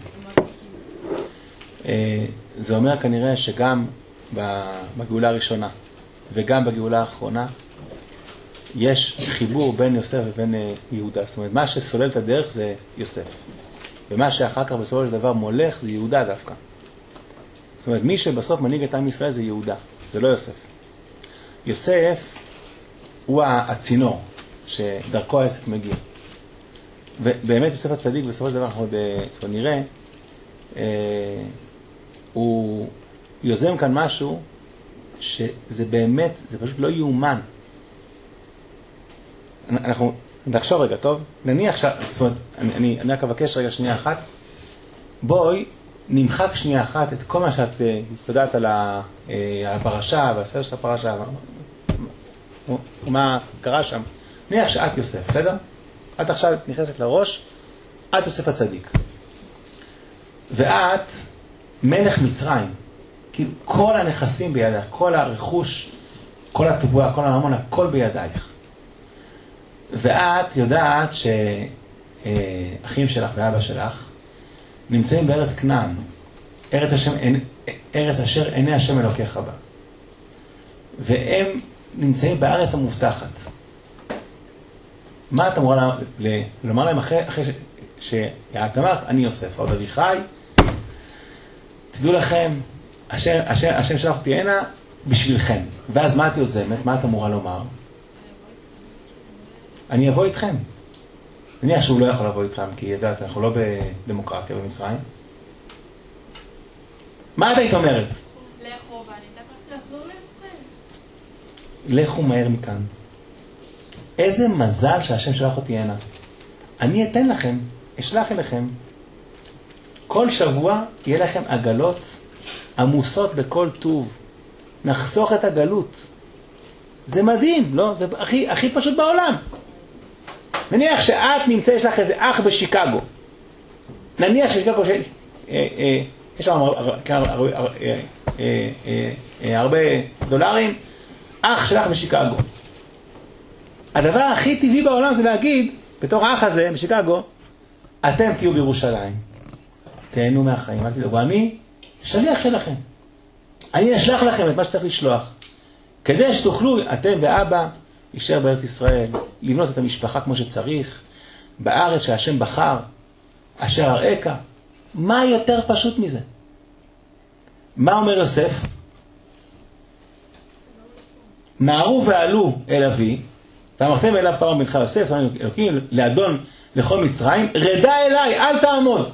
[SPEAKER 1] זה אומר כנראה שגם בגאולה הראשונה וגם בגאולה האחרונה יש חיבור בין יוסף ובין יהודה. זאת אומרת, מה שסולל את הדרך זה יוסף. ומה שאחר כך בסופו של דבר מולך זה יהודה דווקא. זאת אומרת, מי שבסוף מנהיג את עם ישראל זה יהודה, זה לא יוסף. יוסף הוא הצינור שדרכו העסק מגיע. ובאמת יוסף הצדיק, בסופו של דבר אנחנו עוד נראה, אה, הוא יוזם כאן משהו שזה באמת, זה פשוט לא יאומן. אנחנו נחשוב רגע, טוב? נניח ש... זאת אומרת, אני, אני, אני רק אבקש רגע שנייה אחת. בואי נמחק שנייה אחת את כל מה שאת יודעת על הפרשה והסדר של הפרשה ומה קרה שם. נניח שאת יוסף, בסדר? את עכשיו נכנסת לראש, את יוסף הצדיק. ואת מלך מצרים. כאילו כל הנכסים בידייך, כל הרכוש, כל התבואה, כל הממון, הכל בידייך. ואת יודעת שאחים שלך ואבא שלך נמצאים בארץ כנען, ארץ, השם, ארץ אשר עיני השם אלוקיך בה. והם נמצאים בארץ המובטחת. מה אתה אמורה לומר להם אחרי, אחרי שאת אמרת, אני יוסף, עוד אביחי, תדעו לכם, השם, השם, השם שלך אותי הנה בשבילכם. ואז מה את יוזמת? מה את אמורה לומר? אני אבוא איתכם. נניח שהוא לא יכול לבוא איתכם, כי ידעת, אנחנו לא בדמוקרטיה במצרים. מה את היית אומרת?
[SPEAKER 4] לכו, ואני אדע לחזור לישראל.
[SPEAKER 1] לכו מהר מכאן. איזה מזל שהשם שלח אותי הנה. אני אתן לכם, אשלח אליכם. כל שבוע יהיה לכם עגלות עמוסות בכל טוב. נחסוך את הגלות. זה מדהים, לא? זה הכי, הכי פשוט בעולם. נניח שאת נמצא, יש לך איזה אח בשיקגו. נניח ששיקגו, יש שם הרבה דולרים, אח שלך בשיקגו. הדבר הכי טבעי בעולם זה להגיד, בתור האח הזה בשיקגו, אתם תהיו בירושלים. תהנו מהחיים, אל תדאגו. אני שליח שלכם. אני אשלח לכם את מה שצריך לשלוח. כדי שתוכלו, אתם ואבא, להישאר בארץ ישראל, לבנות את המשפחה כמו שצריך, בארץ שהשם בחר, אשר אראך. מה יותר פשוט מזה? מה אומר יוסף? מערו ועלו אל אבי, ואמרתם אליו פרעה בנך יוסף, שונא אלוקים, לאדון לכל מצרים, רדה אליי, אל תעמוד.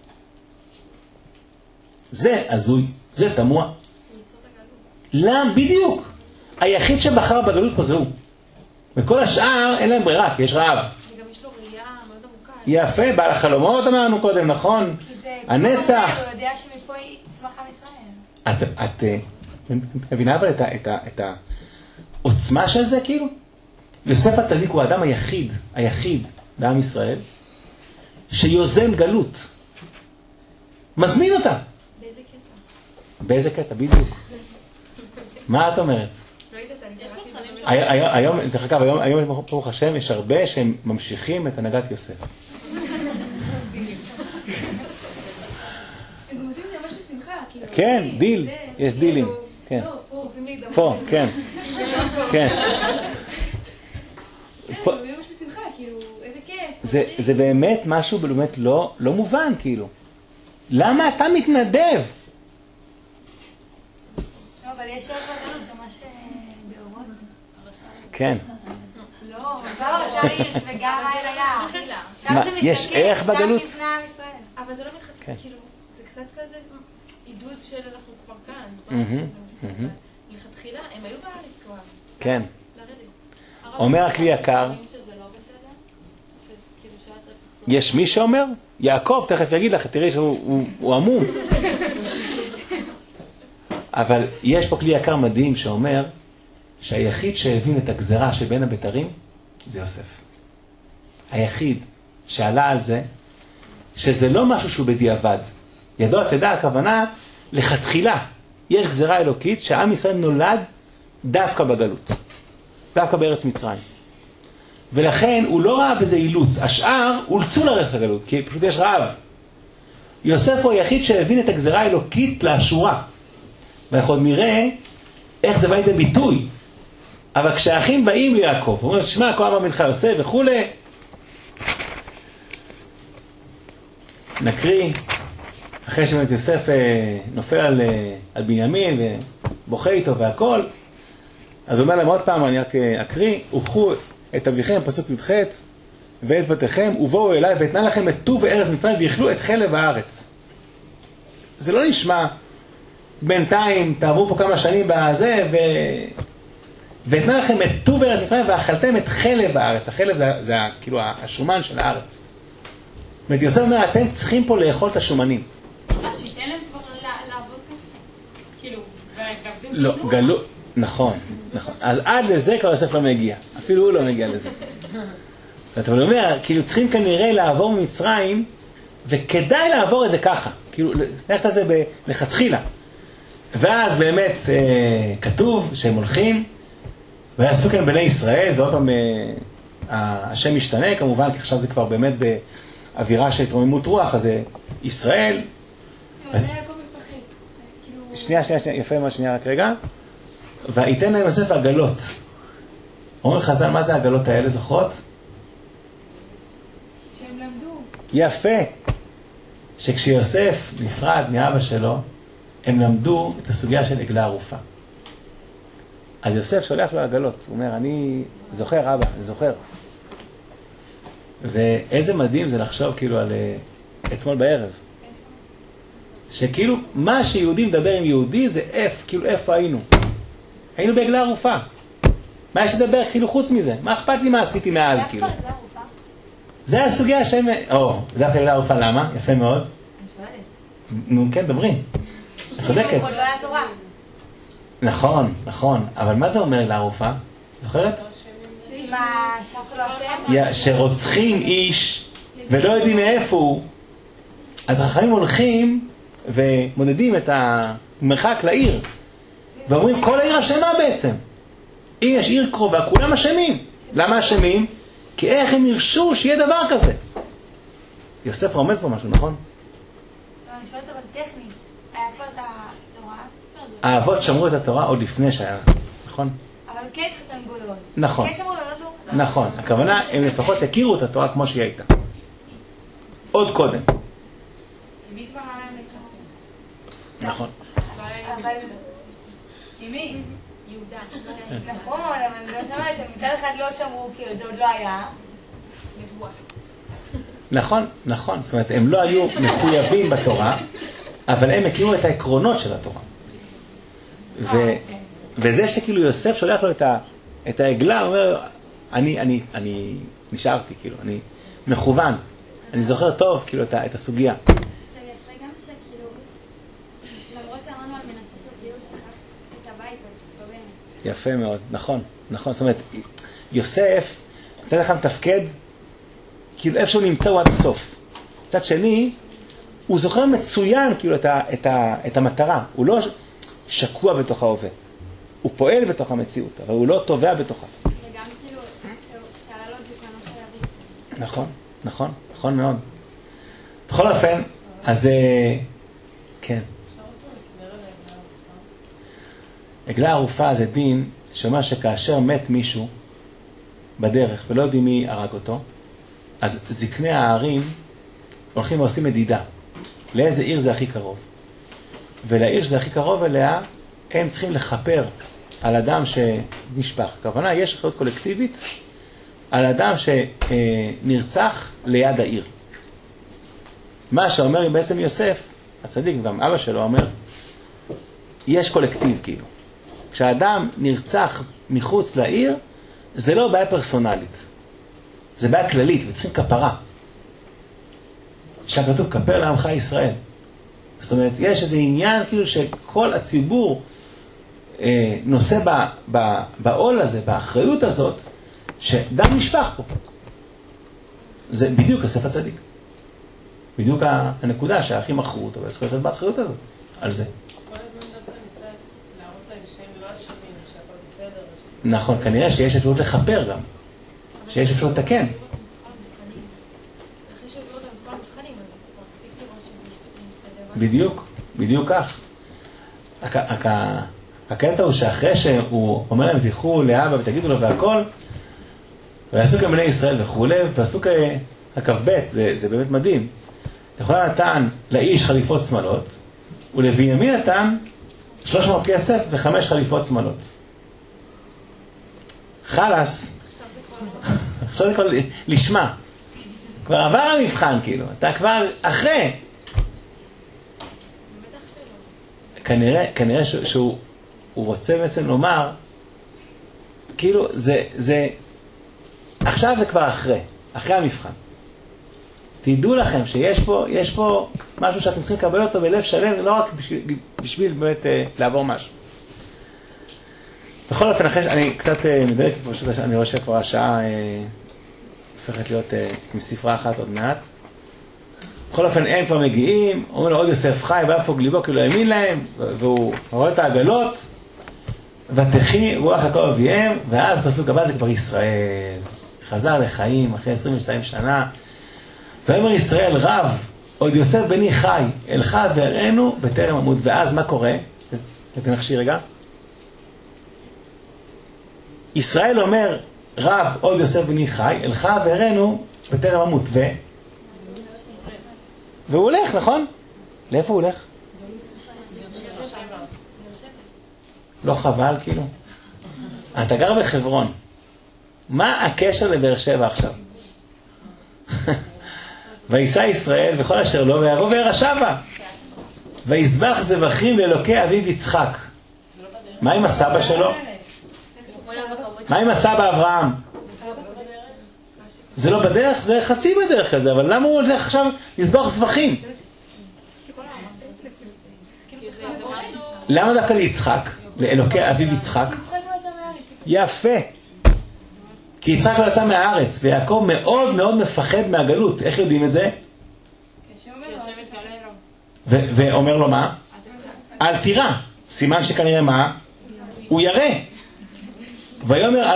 [SPEAKER 1] זה הזוי, זה תמוה. למה? בדיוק. היחיד שבחר בגלות פה זה הוא. וכל השאר אין להם ברירה, כי יש רעב.
[SPEAKER 4] וגם יש לו ראייה מאוד עמוקה.
[SPEAKER 1] יפה, בעל החלומות אמרנו קודם, נכון? הנצח.
[SPEAKER 8] הוא יודע שמפה היא צמחה מישראל.
[SPEAKER 1] את מבינה אבל את העוצמה של זה כאילו? יוסף הצדיק הוא האדם היחיד, היחיד בעם ישראל, שיוזם גלות. מזמין אותה.
[SPEAKER 4] באיזה קטע?
[SPEAKER 1] באיזה קטע, בדיוק. מה את אומרת? היום, דרך אגב, היום, היום, ברוך השם, יש הרבה שהם ממשיכים את הנהגת יוסף.
[SPEAKER 4] הם גם עושים את זה ממש בשמחה, כאילו.
[SPEAKER 1] כן, דיל, יש דילים. כן.
[SPEAKER 4] לא, פה רוצים להידמות.
[SPEAKER 1] פה, כן. כן.
[SPEAKER 4] כן, הם ממש בשמחה, כאילו, איזה כיף.
[SPEAKER 1] זה באמת משהו באמת לא מובן, כאילו. למה אתה מתנדב?
[SPEAKER 8] לא, אבל יש עוד בגלות, זה ממש באורות.
[SPEAKER 1] כן.
[SPEAKER 8] לא, כבר שם יש וגם העיר היה. שם זה
[SPEAKER 1] יש
[SPEAKER 8] מסתכל,
[SPEAKER 1] ערך בגלות?
[SPEAKER 8] שם לפני עם ישראל.
[SPEAKER 4] אבל זה לא
[SPEAKER 1] כן.
[SPEAKER 4] מתחיל, כאילו, זה קצת כזה עידוד של אנחנו כבר כאן.
[SPEAKER 1] מהמם, מהמם.
[SPEAKER 4] לכתחילה, הם היו בארץ כבר.
[SPEAKER 1] כן.
[SPEAKER 4] לרדת.
[SPEAKER 1] אומר הכלי יקר,
[SPEAKER 4] שזה לא בסדר? שכאילו שהיה צריך לחזור.
[SPEAKER 1] יש מי שאומר? יעקב תכף יגיד לך, תראי שהוא הוא- הוא עמום. אבל יש פה כלי יקר מדהים שאומר שהיחיד שהבין את הגזרה שבין הבתרים זה יוסף. היחיד שעלה על זה, שזה לא משהו שהוא בדיעבד. ידוע תדע, הכוונה לכתחילה. יש גזרה אלוקית שהעם ישראל נולד דווקא בגלות. דווקא בארץ מצרים. ולכן הוא לא ראה בזה אילוץ. השאר אולצו ללכת לגלות, כי פשוט יש רעב. יוסף הוא היחיד שהבין את הגזרה האלוקית לאשורה. ואנחנו עוד נראה איך זה בא לידי ביטוי. אבל כשהאחים באים ליעקב, הוא אומר, שמע, כה אמר בנך יוסף וכו', נקריא אחרי שבאמת יוסף נופל על, על בנימין ובוכה איתו והכל, אז הוא אומר להם עוד פעם, אני רק אקריא, וקחו את אביכם, פסוק י"ח, ואת בתיכם, ובואו אליי, ואתנה לכם את טוב וארץ מצרים, ויאכלו את חלב הארץ. זה לא נשמע, בינתיים תעברו פה כמה שנים בזה, ו... ואתנה לכם את טוב וארץ מצרים, ואכלתם את חלב הארץ. החלב זה, זה כאילו השומן של הארץ. זאת אומרת, יוסף אומר, אתם צריכים פה לאכול את השומנים.
[SPEAKER 5] אז שייתן להם כבר לעבוד קשה. כאילו, ועבדו
[SPEAKER 1] לא, גלו... נכון, נכון. אז עד לזה כבר יוסף לא מגיע. אפילו הוא לא מגיע לזה. אבל הוא אומר, כאילו צריכים כנראה לעבור ממצרים, וכדאי לעבור את זה ככה. כאילו, ללכת על זה לכתחילה. ואז באמת אה, כתוב שהם הולכים, ויעשו כאן בני ישראל, זה עוד פעם, אה, השם משתנה כמובן, כי עכשיו זה כבר באמת באווירה של התרוממות רוח, אז זה ישראל.
[SPEAKER 8] זה יעקב מפחד.
[SPEAKER 1] שנייה, שנייה, שנייה, יפה מה שנייה, רק רגע. ויתן להם יוסף עגלות. אומר חז"ל, מה זה העגלות האלה, זוכרות?
[SPEAKER 8] שהם למדו.
[SPEAKER 1] יפה. שכשיוסף נפרד מאבא שלו, הם למדו את הסוגיה של עגלה ערופה. אז יוסף שולח לו עגלות. הוא אומר, אני זוכר אבא, אני זוכר. ואיזה מדהים זה לחשוב כאילו על אתמול בערב. שכאילו מה שיהודי מדבר עם יהודי זה איפה, כאילו איפה היינו. היינו בעגלה ערופה. מה יש לדבר כאילו חוץ מזה? מה אכפת לי מה עשיתי מאז כאילו? זה הסוגיה שהם... או, דווקא עגלה ערופה, למה? יפה מאוד. נו, כן, דברי. צודקת. נכון, נכון. אבל מה זה אומר לערופה? זוכרת? שרוצחים איש ולא יודעים מאיפה הוא, אז החכמים הולכים ומודדים את המרחק לעיר ואומרים כל העיר אשמה בעצם. אם יש עיר קרובה כולם אשמים. למה אשמים? כי איך הם ירשו שיהיה דבר כזה? יוסף רומז פה משהו, נכון?
[SPEAKER 8] אני שואלת אבל טכני, היה כבר את התורה?
[SPEAKER 1] האבות שמרו את התורה עוד לפני שהיה, נכון?
[SPEAKER 8] אבל כן חתם גויות.
[SPEAKER 1] נכון.
[SPEAKER 8] כן שמרו את זה, לא שמרו?
[SPEAKER 1] נכון, הכוונה הם לפחות הכירו את התורה כמו שהיא הייתה. עוד קודם.
[SPEAKER 4] מי כבר היה להם לקרוא?
[SPEAKER 1] נכון.
[SPEAKER 8] אבל...
[SPEAKER 4] מי? יהודה.
[SPEAKER 8] נכון, אבל אני לא שמעת, מצד אחד לא שמרו כי זה עוד לא היה.
[SPEAKER 4] נבואה.
[SPEAKER 1] נכון, נכון. זאת אומרת, הם לא היו מחויבים בתורה, אבל הם הכירו את העקרונות של התורה. ו... וזה שכאילו יוסף שולח לו את, ה... את העגלה, הוא אומר, אני, אני, אני נשארתי, כאילו, אני מכוון. אני זוכר טוב, כאילו, את, ה... את הסוגיה.
[SPEAKER 2] זה יפה גם שכאילו, למרות שאמרנו על מנשה שכאילו שכח את הבית, אז לא באמת.
[SPEAKER 1] יפה מאוד, נכון, נכון. זאת אומרת, יוסף, מצד אחד מתפקד, כאילו איפה שהוא נמצא הוא עד הסוף. מצד שני, הוא זוכר מצוין כאילו את, ה, את, ה, את המטרה. הוא לא שקוע בתוך ההווה. הוא פועל בתוך המציאות, אבל הוא לא טובע בתוכה.
[SPEAKER 2] וגם כאילו, שעלה לו זיכרונו של אבי.
[SPEAKER 1] נכון, נכון, נכון מאוד. בכל אופן, אז כן. עגלה ערופה זה דין שאומר שכאשר מת מישהו בדרך ולא יודעים מי הרג אותו, אז זקני הערים הולכים ועושים מדידה. לאיזה עיר זה הכי קרוב. ולעיר שזה הכי קרוב אליה, הם צריכים לחפר על אדם שנשפך. הכוונה, יש אחריות קולקטיבית על אדם שנרצח ליד העיר. מה שאומר בעצם יוסף, הצדיק, גם אבא שלו אומר, יש קולקטיב כאילו. כשאדם נרצח מחוץ לעיר, זה לא בעיה פרסונלית. זה בעיה כללית, וצריכים כפרה. שם כתוב, כפר לעמך ישראל. זאת אומרת, יש איזה עניין כאילו שכל הציבור אה, נושא ב, ב, בעול הזה, באחריות הזאת, שדם נשפך פה. זה בדיוק יוסף הצדיק. בדיוק הנקודה שהאחים מכרו אותו, וצריך לעשות באחריות הזאת, על זה.
[SPEAKER 6] כל הזמן דווקא ניסה להראות להם שהם לא אשמים, שהכל בסדר.
[SPEAKER 1] נכון, כנראה שיש אפשרות לחפר גם. שיש אפשרות לתקן. בדיוק, בדיוק כך. הקטע הוא שאחרי שהוא אומר להם, תלכו לאבא ותגידו לו והכל, ויעשו כאן בני ישראל וכו', ועשו ככ"ב, זה, זה באמת מדהים. יוחנן נתן לאיש חליפות שמאלות, ולבנימין נתן שלוש מאות כסף וחמש חליפות שמאלות. חלס, עכשיו זה כבר לשמה. כבר עבר המבחן, כאילו, אתה כבר אחרי. כנראה, כנראה שהוא הוא רוצה בעצם לומר, כאילו, זה, זה, עכשיו זה כבר אחרי, אחרי המבחן. תדעו לכם שיש פה, יש פה משהו שאתם צריכים לקבל אותו בלב שלם, לא רק בשביל, בשביל באמת אה, לעבור משהו. בכל אופן, אחרי שאני קצת אה, מדייק, פשוט אני רואה שכבר השעה אה, הופכת להיות אה, עם ספרה אחת עוד מעט. בכל אופן, הם כבר מגיעים, אומרים לו עוד יוסף חי, ואפוג ליבו, כאילו האמין להם, והוא רואה את העגלות, ותחי רוח יעקב אביהם, ואז פסוק הבא זה כבר ישראל. חזר לחיים אחרי עשרים ושתיים שנה, ואומר ישראל רב, עוד יוסף בני חי, אלך והראינו בטרם אמות. ואז מה קורה? תנחשי רגע. ישראל אומר רב, עוד יוסף בני חי, אלך והראינו בטרם אמות. ו... והוא הולך, נכון? לאיפה הוא הולך? לא חבל, כאילו? אתה גר בחברון. מה הקשר לבאר שבע עכשיו? ויסע ישראל וכל אשר לו, ויבוא וירשע בה. ויזבח זבחים לאלוקי אביו יצחק. מה עם הסבא שלו? מה עם הסבא אברהם? זה לא בדרך, זה חצי בדרך כזה, אבל למה הוא הולך עכשיו לזבח זבחים? למה דווקא ליצחק? לאלוקי אביו יצחק? יפה. כי יצחק לא יצא מהארץ, ויעקב מאוד מאוד מפחד מהגלות. איך יודעים את זה? ואומר לו מה? אל תירא. סימן שכנראה מה? הוא ירא. ויאמר,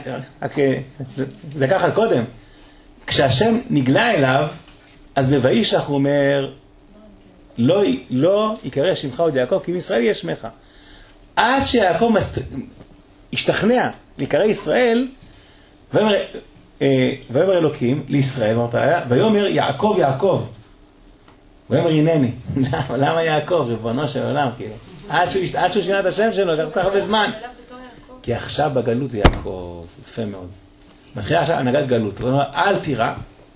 [SPEAKER 1] זה ככה קודם, כשהשם נגלה אליו, אז בוישלח הוא אומר, לא, לא יקרא שמך עוד יעקב, כי מישראל יהיה שמך. עד שיעקב השתכנע לקרא ישראל, ויאמר, ויאמר אלוקים לישראל, ויאמר יעקב יעקב, ויאמר הנני. למה יעקב? ריבונו של עולם, כאילו. עד שהוא שינה את השם שלו, זה כל כך הרבה זמן. כי עכשיו בגלות זה יעקב, יפה מאוד. מתחילה עכשיו הנהגת גלות. הוא אומר, אל תירא.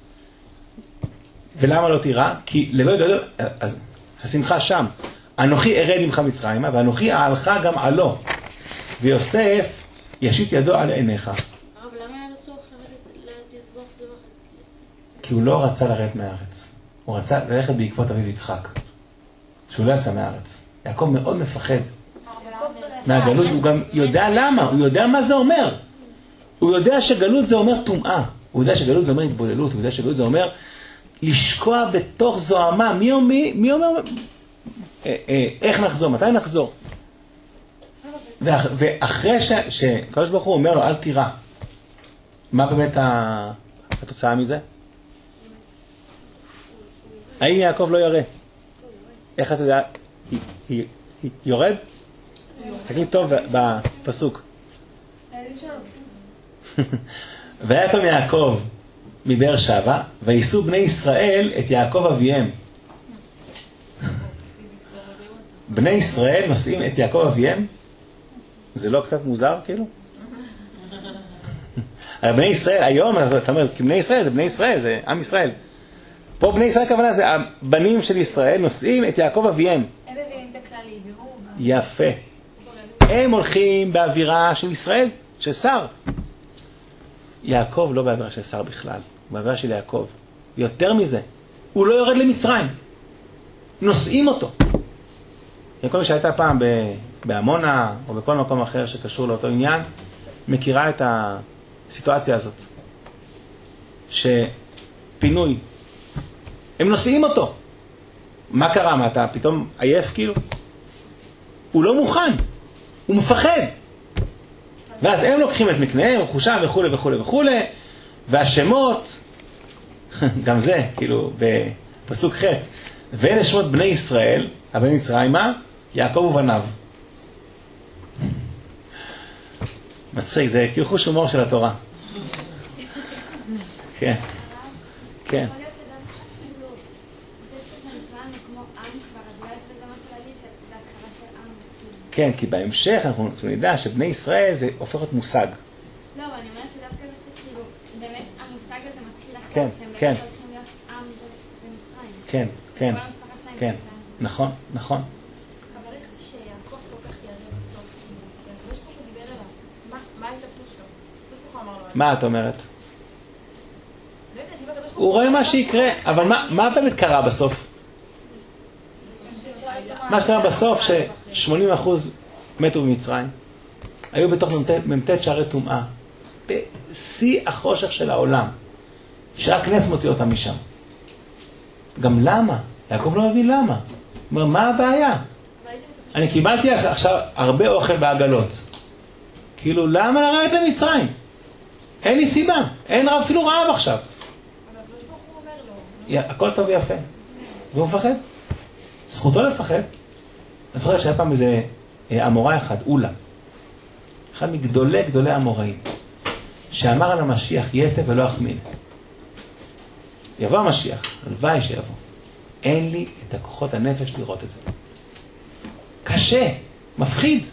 [SPEAKER 1] ולמה לא תירא? כי ללא גדול, אז השמחה שם. אנוכי ארד ממך מצרימה, ואנוכי אעלך גם עלו. ויוסף ישית ידו על עיניך.
[SPEAKER 2] הרב, למה היה לו צורך לסבוך זבח?
[SPEAKER 1] כי הוא לא רצה לרדת מהארץ. הוא רצה ללכת בעקבות אביו יצחק. שהוא לא יצא מהארץ. יעקב מאוד מפחד מהגלות, הוא גם יודע למה, הוא יודע מה זה אומר. הוא יודע שגלות זה אומר טומאה. הוא יודע שגלות זה אומר התבוללות, הוא יודע שגלות זה אומר לשקוע בתוך זוהמה. מי, מי, מי אומר, אה, אה, איך נחזור, מתי נחזור? ואח, ואחרי ש, שקדוש ברוך הוא אומר לו, אל תירא. מה באמת התוצאה מזה? האם יעקב לא ירא? איך אתה יודע? יורד? תסתכלי טוב בפסוק. ויקם יעקב מבאר שבע, וייסעו בני ישראל את יעקב אביהם. בני ישראל נוסעים את יעקב אביהם? זה לא קצת מוזר כאילו? הרי בני ישראל, היום אתה אומר, כי בני ישראל זה בני ישראל, זה עם ישראל. פה בני ישראל כוונה זה הבנים של ישראל נוסעים את יעקב אביהם.
[SPEAKER 8] הם מבינים את הכללי, והוא...
[SPEAKER 1] יפה. הם הולכים באווירה של ישראל, של שר. יעקב לא באווירה של שר בכלל, הוא באווירה של יעקב. יותר מזה, הוא לא יורד למצרים. נוסעים אותו. כל מי שהייתה פעם בעמונה או בכל מקום אחר שקשור לאותו עניין, מכירה את הסיטואציה הזאת. שפינוי. הם נוסעים אותו. מה קרה? מה, אתה פתאום עייף כאילו? הוא לא מוכן. הוא מפחד. ואז הם לוקחים את מקניהם, רכושם וכו' וכו' וכו', והשמות, גם זה, כאילו, בפסוק ח' ואלה שמות בני ישראל, הבני מצרימה, יעקב ובניו. מצחיק, זה כאילו חוש הומור של התורה. כן. כן.
[SPEAKER 2] לנו כמו עם כבר, אז אולי זה גם משהו להגיד שזה התחלה של עם.
[SPEAKER 1] כן, כי בהמשך אנחנו נדע שבני ישראל זה הופך להיות מושג.
[SPEAKER 2] לא, אבל אני אומרת שדווקא זה שכאילו, באמת המושג הזה מתחיל
[SPEAKER 1] כן,
[SPEAKER 2] עכשיו, שהם
[SPEAKER 1] כן.
[SPEAKER 2] באמת הולכים להיות עם במצרים.
[SPEAKER 1] כן, כן,
[SPEAKER 2] כל המשפחה שלהם
[SPEAKER 1] כן,
[SPEAKER 2] במצרים.
[SPEAKER 1] נכון, נכון.
[SPEAKER 4] אבל איך זה שיעקב כל כך יעלה בסוף? הקדוש ברוך הוא דיבר אליו. מה- מה ההתלבטות שלו? הקדוש ברוך הוא אמר לו,
[SPEAKER 1] מה את אומרת?
[SPEAKER 4] לא יודעת, אם הקדוש ברוך
[SPEAKER 1] הוא רואה מה שיקרה, אבל מה, מה באמת קרה בסוף? מה שקרה בסוף ש-שמונים אחוז מתו במצרים, היו בתוך מ"ט שערי טומאה, בשיא החושך של העולם, שרק נס מוציא אותם משם. גם למה? יעקב לא מבין למה. הוא אומר, מה הבעיה? אני קיבלתי עכשיו הרבה אוכל בעגלות. כאילו, למה לרדת למצרים? אין לי סיבה, אין אפילו רעב עכשיו.
[SPEAKER 4] אבל הקדוש ברוך הוא אומר לו,
[SPEAKER 1] הכל טוב ויפה. והוא מפחד. זכותו לפחד. אני זוכר שהיה פעם איזה אמוראי אחד, אולה. אחד מגדולי גדולי המוראים, שאמר על המשיח, יתה ולא אחמין. יבוא המשיח, הלוואי שיבוא. אין לי את הכוחות הנפש לראות את זה. קשה, מפחיד.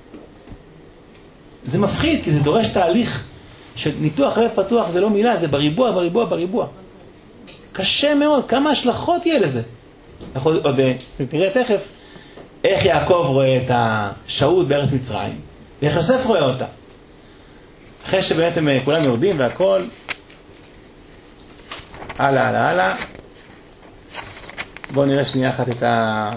[SPEAKER 1] זה מפחיד, כי זה דורש תהליך שניתוח לב פתוח זה לא מילה, זה בריבוע, בריבוע, בריבוע. קשה מאוד, כמה השלכות יהיה לזה. אנחנו עוד נראה תכף איך יעקב רואה את השהות בארץ מצרים, ואיך יוסף רואה אותה. אחרי שבאמת הם כולם יורדים והכל, הלאה, הלאה, הלאה. בואו נראה שנייה אחת את ה...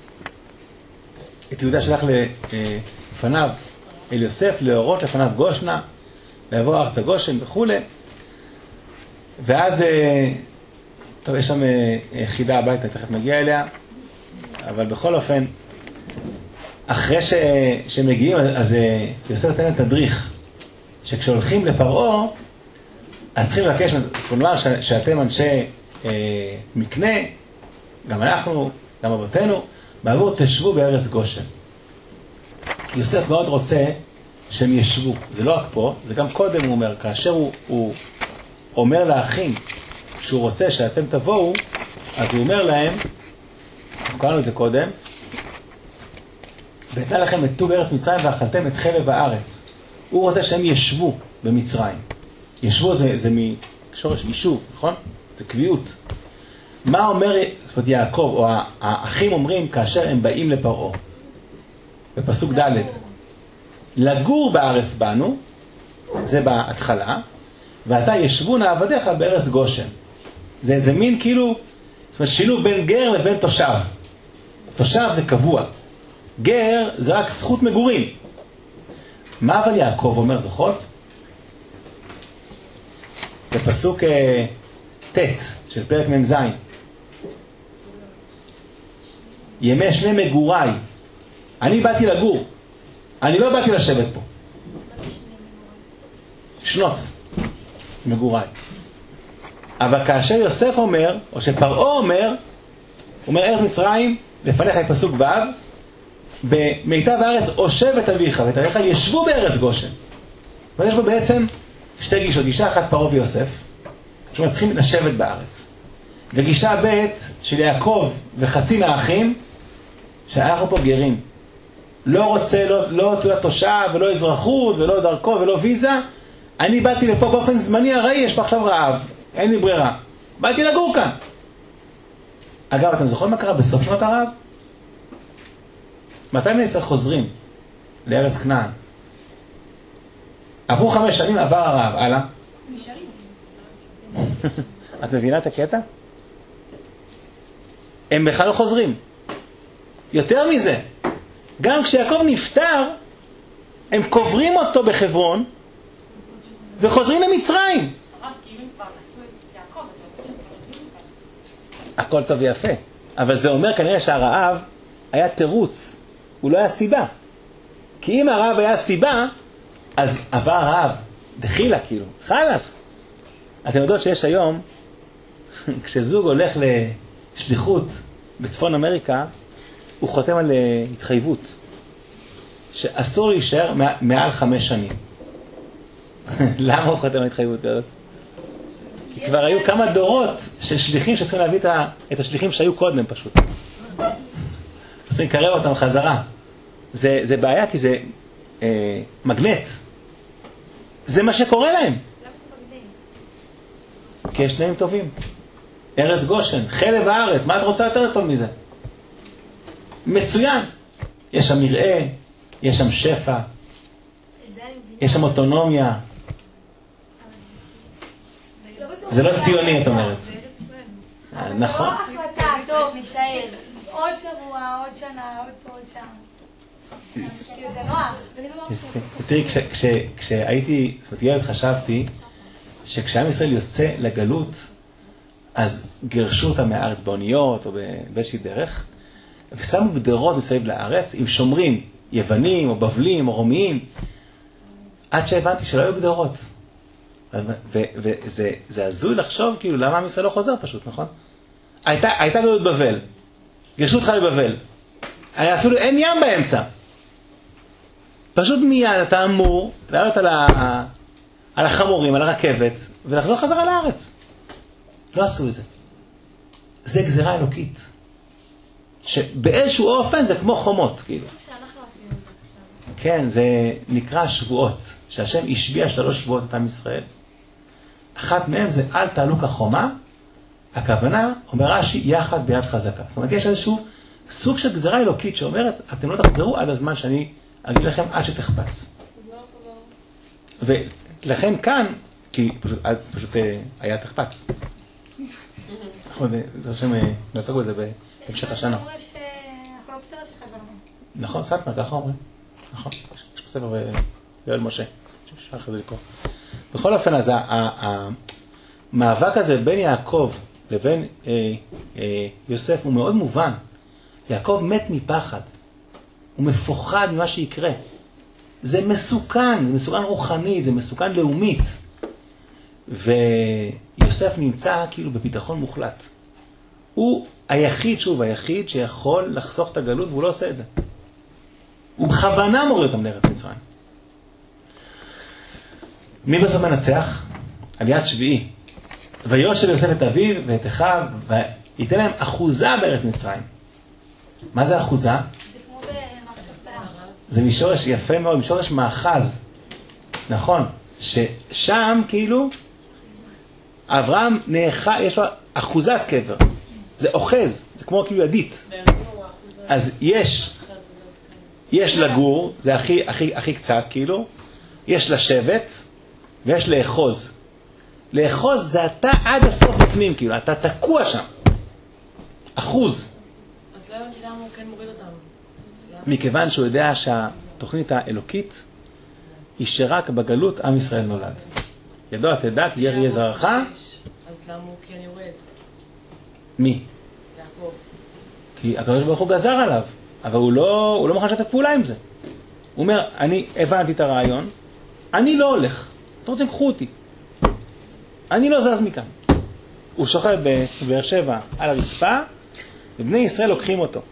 [SPEAKER 1] את יהודה שלח לפניו אל יוסף, להורות לפניו גושנה, לעבור ארצה גושן וכו'. ואז, טוב, יש שם חידה הביתה, תכף נגיע אליה, אבל בכל אופן, אחרי ש... שמגיעים, אז יוסף נתן להם תדריך, שכשהולכים לפרעה, אז צריכים לבקש, כלומר, ש... שאתם אנשי אה, מקנה, גם אנחנו, גם אבותינו, בעבור תשבו בארץ גושן. יוסף מאוד רוצה שהם ישבו. זה לא רק פה, זה גם קודם הוא אומר, כאשר הוא, הוא אומר לאחים שהוא רוצה שאתם תבואו, אז הוא אומר להם, קראנו את זה קודם, ואתנה לכם את טוב ארץ מצרים ואכלתם את חלב הארץ. הוא רוצה שהם ישבו במצרים. ישבו זה, זה משורש יישוב, נכון? זה קביעות. מה אומר, זאת אומרת, יעקב, או האחים אומרים כאשר הם באים לפרעה? בפסוק ד' לגור בארץ בנו, זה בהתחלה, ואתה ישבו נעבדיך בארץ גושן. זה, זה מין כאילו, זאת אומרת, שילוב בין גר לבין תושב. תושב זה קבוע. גר זה רק זכות מגורים. מה אבל יעקב אומר, זוכות? בפסוק אה, ת' של פרק מ"ז. ימי שני מגוריי. אני באתי לגור. אני לא באתי לשבת פה. שנות מגוריי. אבל כאשר יוסף אומר, או שפרעה אומר, הוא אומר ארץ מצרים, לפניך את פסוק ו', במיטב הארץ הושב את אביך ואת אביך ישבו בארץ גושן. ויש בו בעצם שתי גישות, גישה אחת פרעה ויוסף, שאומר צריכים לשבת בארץ. וגישה ב' של יעקב וחצי מהאחים, שאנחנו פה גרים. לא רוצה, לא, לא תעודת תושב ולא אזרחות ולא דרכו ולא ויזה. אני באתי לפה באופן זמני, הרי יש פה עכשיו רעב, אין לי ברירה. באתי לגור כאן. אגב, אתם זוכרים מה קרה בסוף שנות הרעב? מתי בני ישראל חוזרים לארץ כנען? עברו חמש שנים, עבר הרעב, הלאה. את מבינה את הקטע? הם בכלל לא חוזרים. יותר מזה, גם כשיעקב נפטר, הם קוברים אותו בחברון, וחוזרים למצרים.
[SPEAKER 3] הרב, כי אם הם כבר עשו את יעקב, אז זה אומר שהם כבר נותנים אותם.
[SPEAKER 1] הכל טוב ויפה. אבל זה אומר כנראה שהרעב היה תירוץ. הוא לא היה סיבה. כי אם הרעב היה סיבה, אז עבר הרעב. דחילה כאילו. חלס. אתם יודעות שיש היום, כשזוג הולך לשליחות בצפון אמריקה, הוא חותם על התחייבות. שאסור להישאר מעל חמש שנים. למה הוא חותם על התחייבות כזאת? כי כבר היו כמה דורות של שליחים שצריכים להביא את השליחים שהיו קודם פשוט. צריכים לקרב אותם חזרה. זה, זה בעיה כי זה אה, מגנט. זה מה שקורה להם.
[SPEAKER 8] למה זה מגניב?
[SPEAKER 1] כי יש תנאים טובים. ארץ גושן, חלב הארץ, מה את רוצה יותר טוב מזה? מצוין. יש שם מראה, יש שם שפע, יש שם אוטונומיה. זה לא ציוני, את אומרת. נכון.
[SPEAKER 8] לא החלטה, טוב, נשאר. עוד שבוע, עוד שנה, עוד פה, עוד שם. זה נוח.
[SPEAKER 1] תראי, כשהייתי, זאת אומרת, ילד חשבתי שכשעם ישראל יוצא לגלות, אז גירשו אותם מהארץ באוניות או באיזושהי דרך, ושמו גדרות מסביב לארץ עם שומרים, יוונים או בבלים או רומיים, עד שהבנתי שלא היו גדרות. וזה הזוי לחשוב, כאילו, למה עם ישראל לא חוזר פשוט, נכון? הייתה גלות בבל, גירשו אותך לבבל, אפילו אין ים באמצע. פשוט מיד אתה אמור לעלות על החמורים, על הרכבת, ולחזור חזרה לארץ. לא עשו את זה. זה גזירה אלוקית. שבאיזשהו אופן זה כמו חומות, כאילו.
[SPEAKER 4] שאנחנו עשינו את זה עכשיו.
[SPEAKER 1] כן, זה נקרא שבועות. שהשם השביע שלוש שבועות את עם ישראל. אחת מהם זה אל תעלו כחומה. הכוונה, אומר רש"י, יחד ביד חזקה. זאת אומרת, יש איזשהו סוג של גזירה אלוקית שאומרת, אתם לא תחזרו עד הזמן שאני אגיד לכם עד שתחפץ. ולכן כאן, כי פשוט, פשוט היה תחפץ. השם נעסוק בזה בהמשך השנה.
[SPEAKER 8] אומרים שהכל בסדר שחזרנו.
[SPEAKER 1] נכון, סטמר, ככה אומרים. נכון, יש בספר יואל משה, שאפשר אחרי זה לקרוא. בכל אופן, אז המאבק הזה בין יעקב לבין יוסף הוא מאוד מובן. יעקב מת מפחד. הוא מפוחד ממה שיקרה. זה מסוכן, זה מסוכן רוחנית, זה מסוכן לאומית. ויוסף נמצא כאילו בביטחון מוחלט. הוא היחיד, שוב, היחיד שיכול לחסוך את הגלות, והוא לא עושה את זה. הוא בכוונה מוריד אותם לארץ מצרים. מי בסוף מנצח? עליית שביעי. ויושב יוסף את אביו ואת אחיו, וייתן להם אחוזה בארץ מצרים. מה זה אחוזה?
[SPEAKER 8] זה כמו במחשבה.
[SPEAKER 1] זה משורש יפה מאוד, משורש מאחז. נכון. ששם כאילו אברהם נאחז, יש לו אחוזת קבר. זה אוחז, זה כמו כאילו ידית. אז יש, יש לגור, זה הכי, הכי, הכי קצת כאילו, יש לשבת ויש לאחוז. לאחוז זה אתה עד הסוף בפנים, כאילו, אתה תקוע שם. אחוז.
[SPEAKER 6] אז למה למה הוא כן מוריד אותנו?
[SPEAKER 1] מכיוון שהוא יודע שהתוכנית האלוקית היא שרק בגלות עם ישראל נולד. ידוע תדע כי יהיה זרעך.
[SPEAKER 6] אז למה הוא כן יורד?
[SPEAKER 1] מי?
[SPEAKER 6] יעקב.
[SPEAKER 1] כי הקדוש ברוך הוא גזר עליו, אבל הוא לא, הוא לא מוכן לשתף פעולה עם זה. הוא אומר, אני הבנתי את הרעיון, אני לא הולך, אתם רוצים קחו אותי. אני לא זז מכאן. הוא שוכב בבאר שבע על הרצפה, ובני ישראל לוקחים אותו.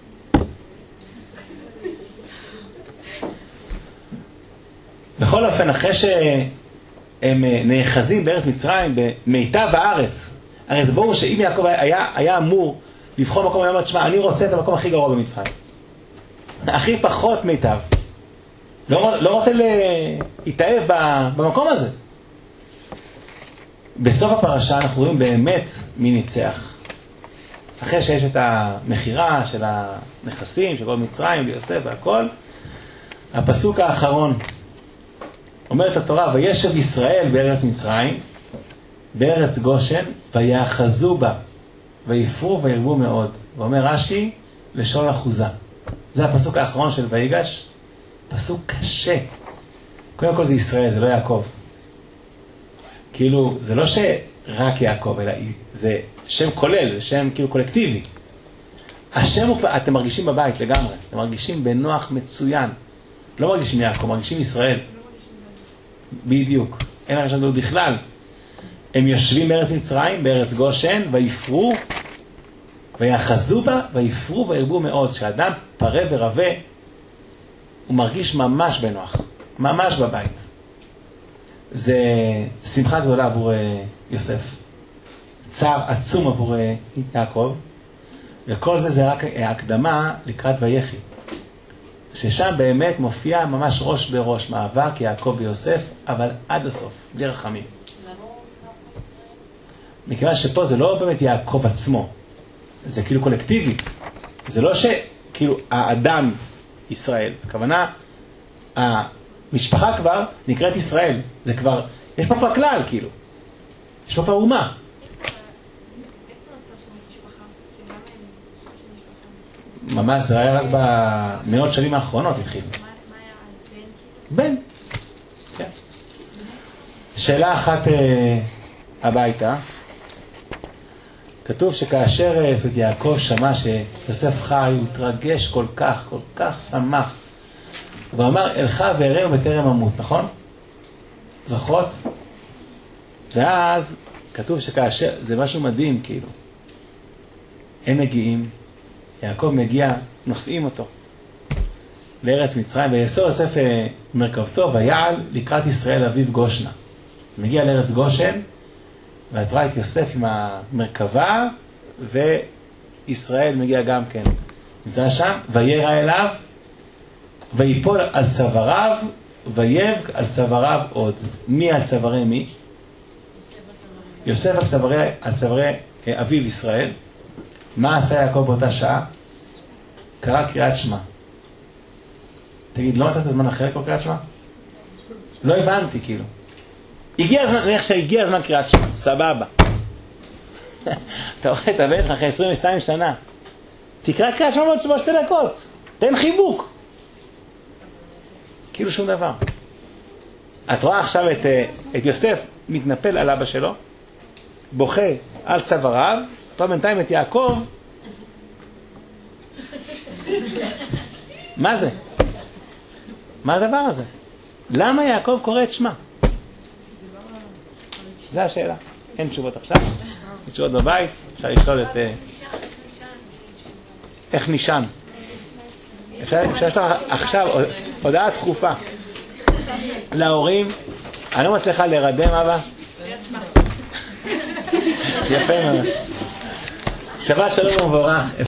[SPEAKER 1] בכל אופן, אחרי שהם נאחזים בארץ מצרים, במיטב הארץ, הרי זה ברור שאם יעקב היה, היה אמור לבחור מקום, הוא אומר, תשמע, אני רוצה את המקום הכי גרוע במצרים. הכי פחות מיטב. לא, לא רוצה להתאהב במקום הזה. בסוף הפרשה אנחנו רואים באמת מי ניצח. אחרי שיש את המחירה של הנכסים, של כל מצרים, ליוסף והכל, הפסוק האחרון, אומרת התורה, וישב ישראל בארץ מצרים, בארץ גושן, ויאחזו בה, ויפרו וירבו מאוד. ואומר רש"י, לשון אחוזה. זה הפסוק האחרון של ויגש, פסוק קשה. קודם כל זה ישראל, זה לא יעקב. כאילו, זה לא שרק יעקב, אלא זה שם כולל, זה שם כאילו קולקטיבי. השם הוא, אתם מרגישים בבית לגמרי, אתם מרגישים בנוח מצוין. לא מרגישים יעקב, מרגישים ישראל. בדיוק. אין הרגשה גדול בכלל. הם יושבים בארץ מצרים, בארץ גושן, ויפרו, ויאחזו בה, ויפרו וירבו מאוד. כשאדם פרה ורבה, הוא מרגיש ממש בנוח, ממש בבית. זה שמחה גדולה עבור יוסף. צער עצום עבור יעקב, וכל זה זה רק ההקדמה לקראת ויחי. ששם באמת מופיע ממש ראש בראש מאבק יעקב ויוסף, אבל עד הסוף, בלי רחמים. מכיוון שפה זה לא באמת יעקב עצמו, זה כאילו קולקטיבית. זה לא שכאילו האדם ישראל, הכוונה, המשפחה כבר נקראת ישראל. זה כבר, יש פה כבר כלל כאילו. יש פה כבר אומה. ממש, זה היה רק במאות שנים האחרונות התחיל.
[SPEAKER 8] מה היה אז בן?
[SPEAKER 1] בן. כן. שאלה אחת אה, הביתה. כתוב שכאשר אה, זאת יעקב שמע שיוסף חי, הוא התרגש כל כך, כל כך שמח. הוא אמר, אלך ואראהו בטרם אמות, נכון? זוכרות? ואז כתוב שכאשר, זה משהו מדהים כאילו. הם מגיעים, יעקב מגיע, נושאים אותו לארץ מצרים, ויסור יוסף מרכבתו ויעל לקראת ישראל אביו גושנה. מגיע לארץ גושן, ואת רואה את יוסף עם המרכבה, וישראל מגיע גם כן. נמצא שם, וירא אליו, ויפול על צוואריו, ויבק על צוואריו עוד. מי על צווארי מי? יוסף על צווארי, על צווארי אביו ישראל. מה עשה יעקב באותה שעה? קרא קריאת שמע. תגיד, לא נתת זמן אחרי כל קריאת שמע? לא הבנתי, כאילו. הגיע הזמן, אני חושב שהגיע הזמן קריאת שמע, סבבה. אתה רואה את הבן לך אחרי עשרים ושתיים שנה. תקרא קריאת שמע בעוד שתי דקות. תן חיבוק. כאילו שום דבר. את רואה עכשיו את, את יוסף מתנפל על אבא שלו, בוכה על צוואריו, אותו בינתיים את יעקב. מה זה? מה הדבר הזה? למה יעקב קורא את שמה? זה השאלה. אין תשובות עכשיו. אין תשובות בבית. אפשר לשאול את... איך נשען? אפשר לשאול עכשיו הודעה דחופה להורים. אני לא מצליחה לרדם, אבא. יפה מאוד. שבת שלום ומבורך.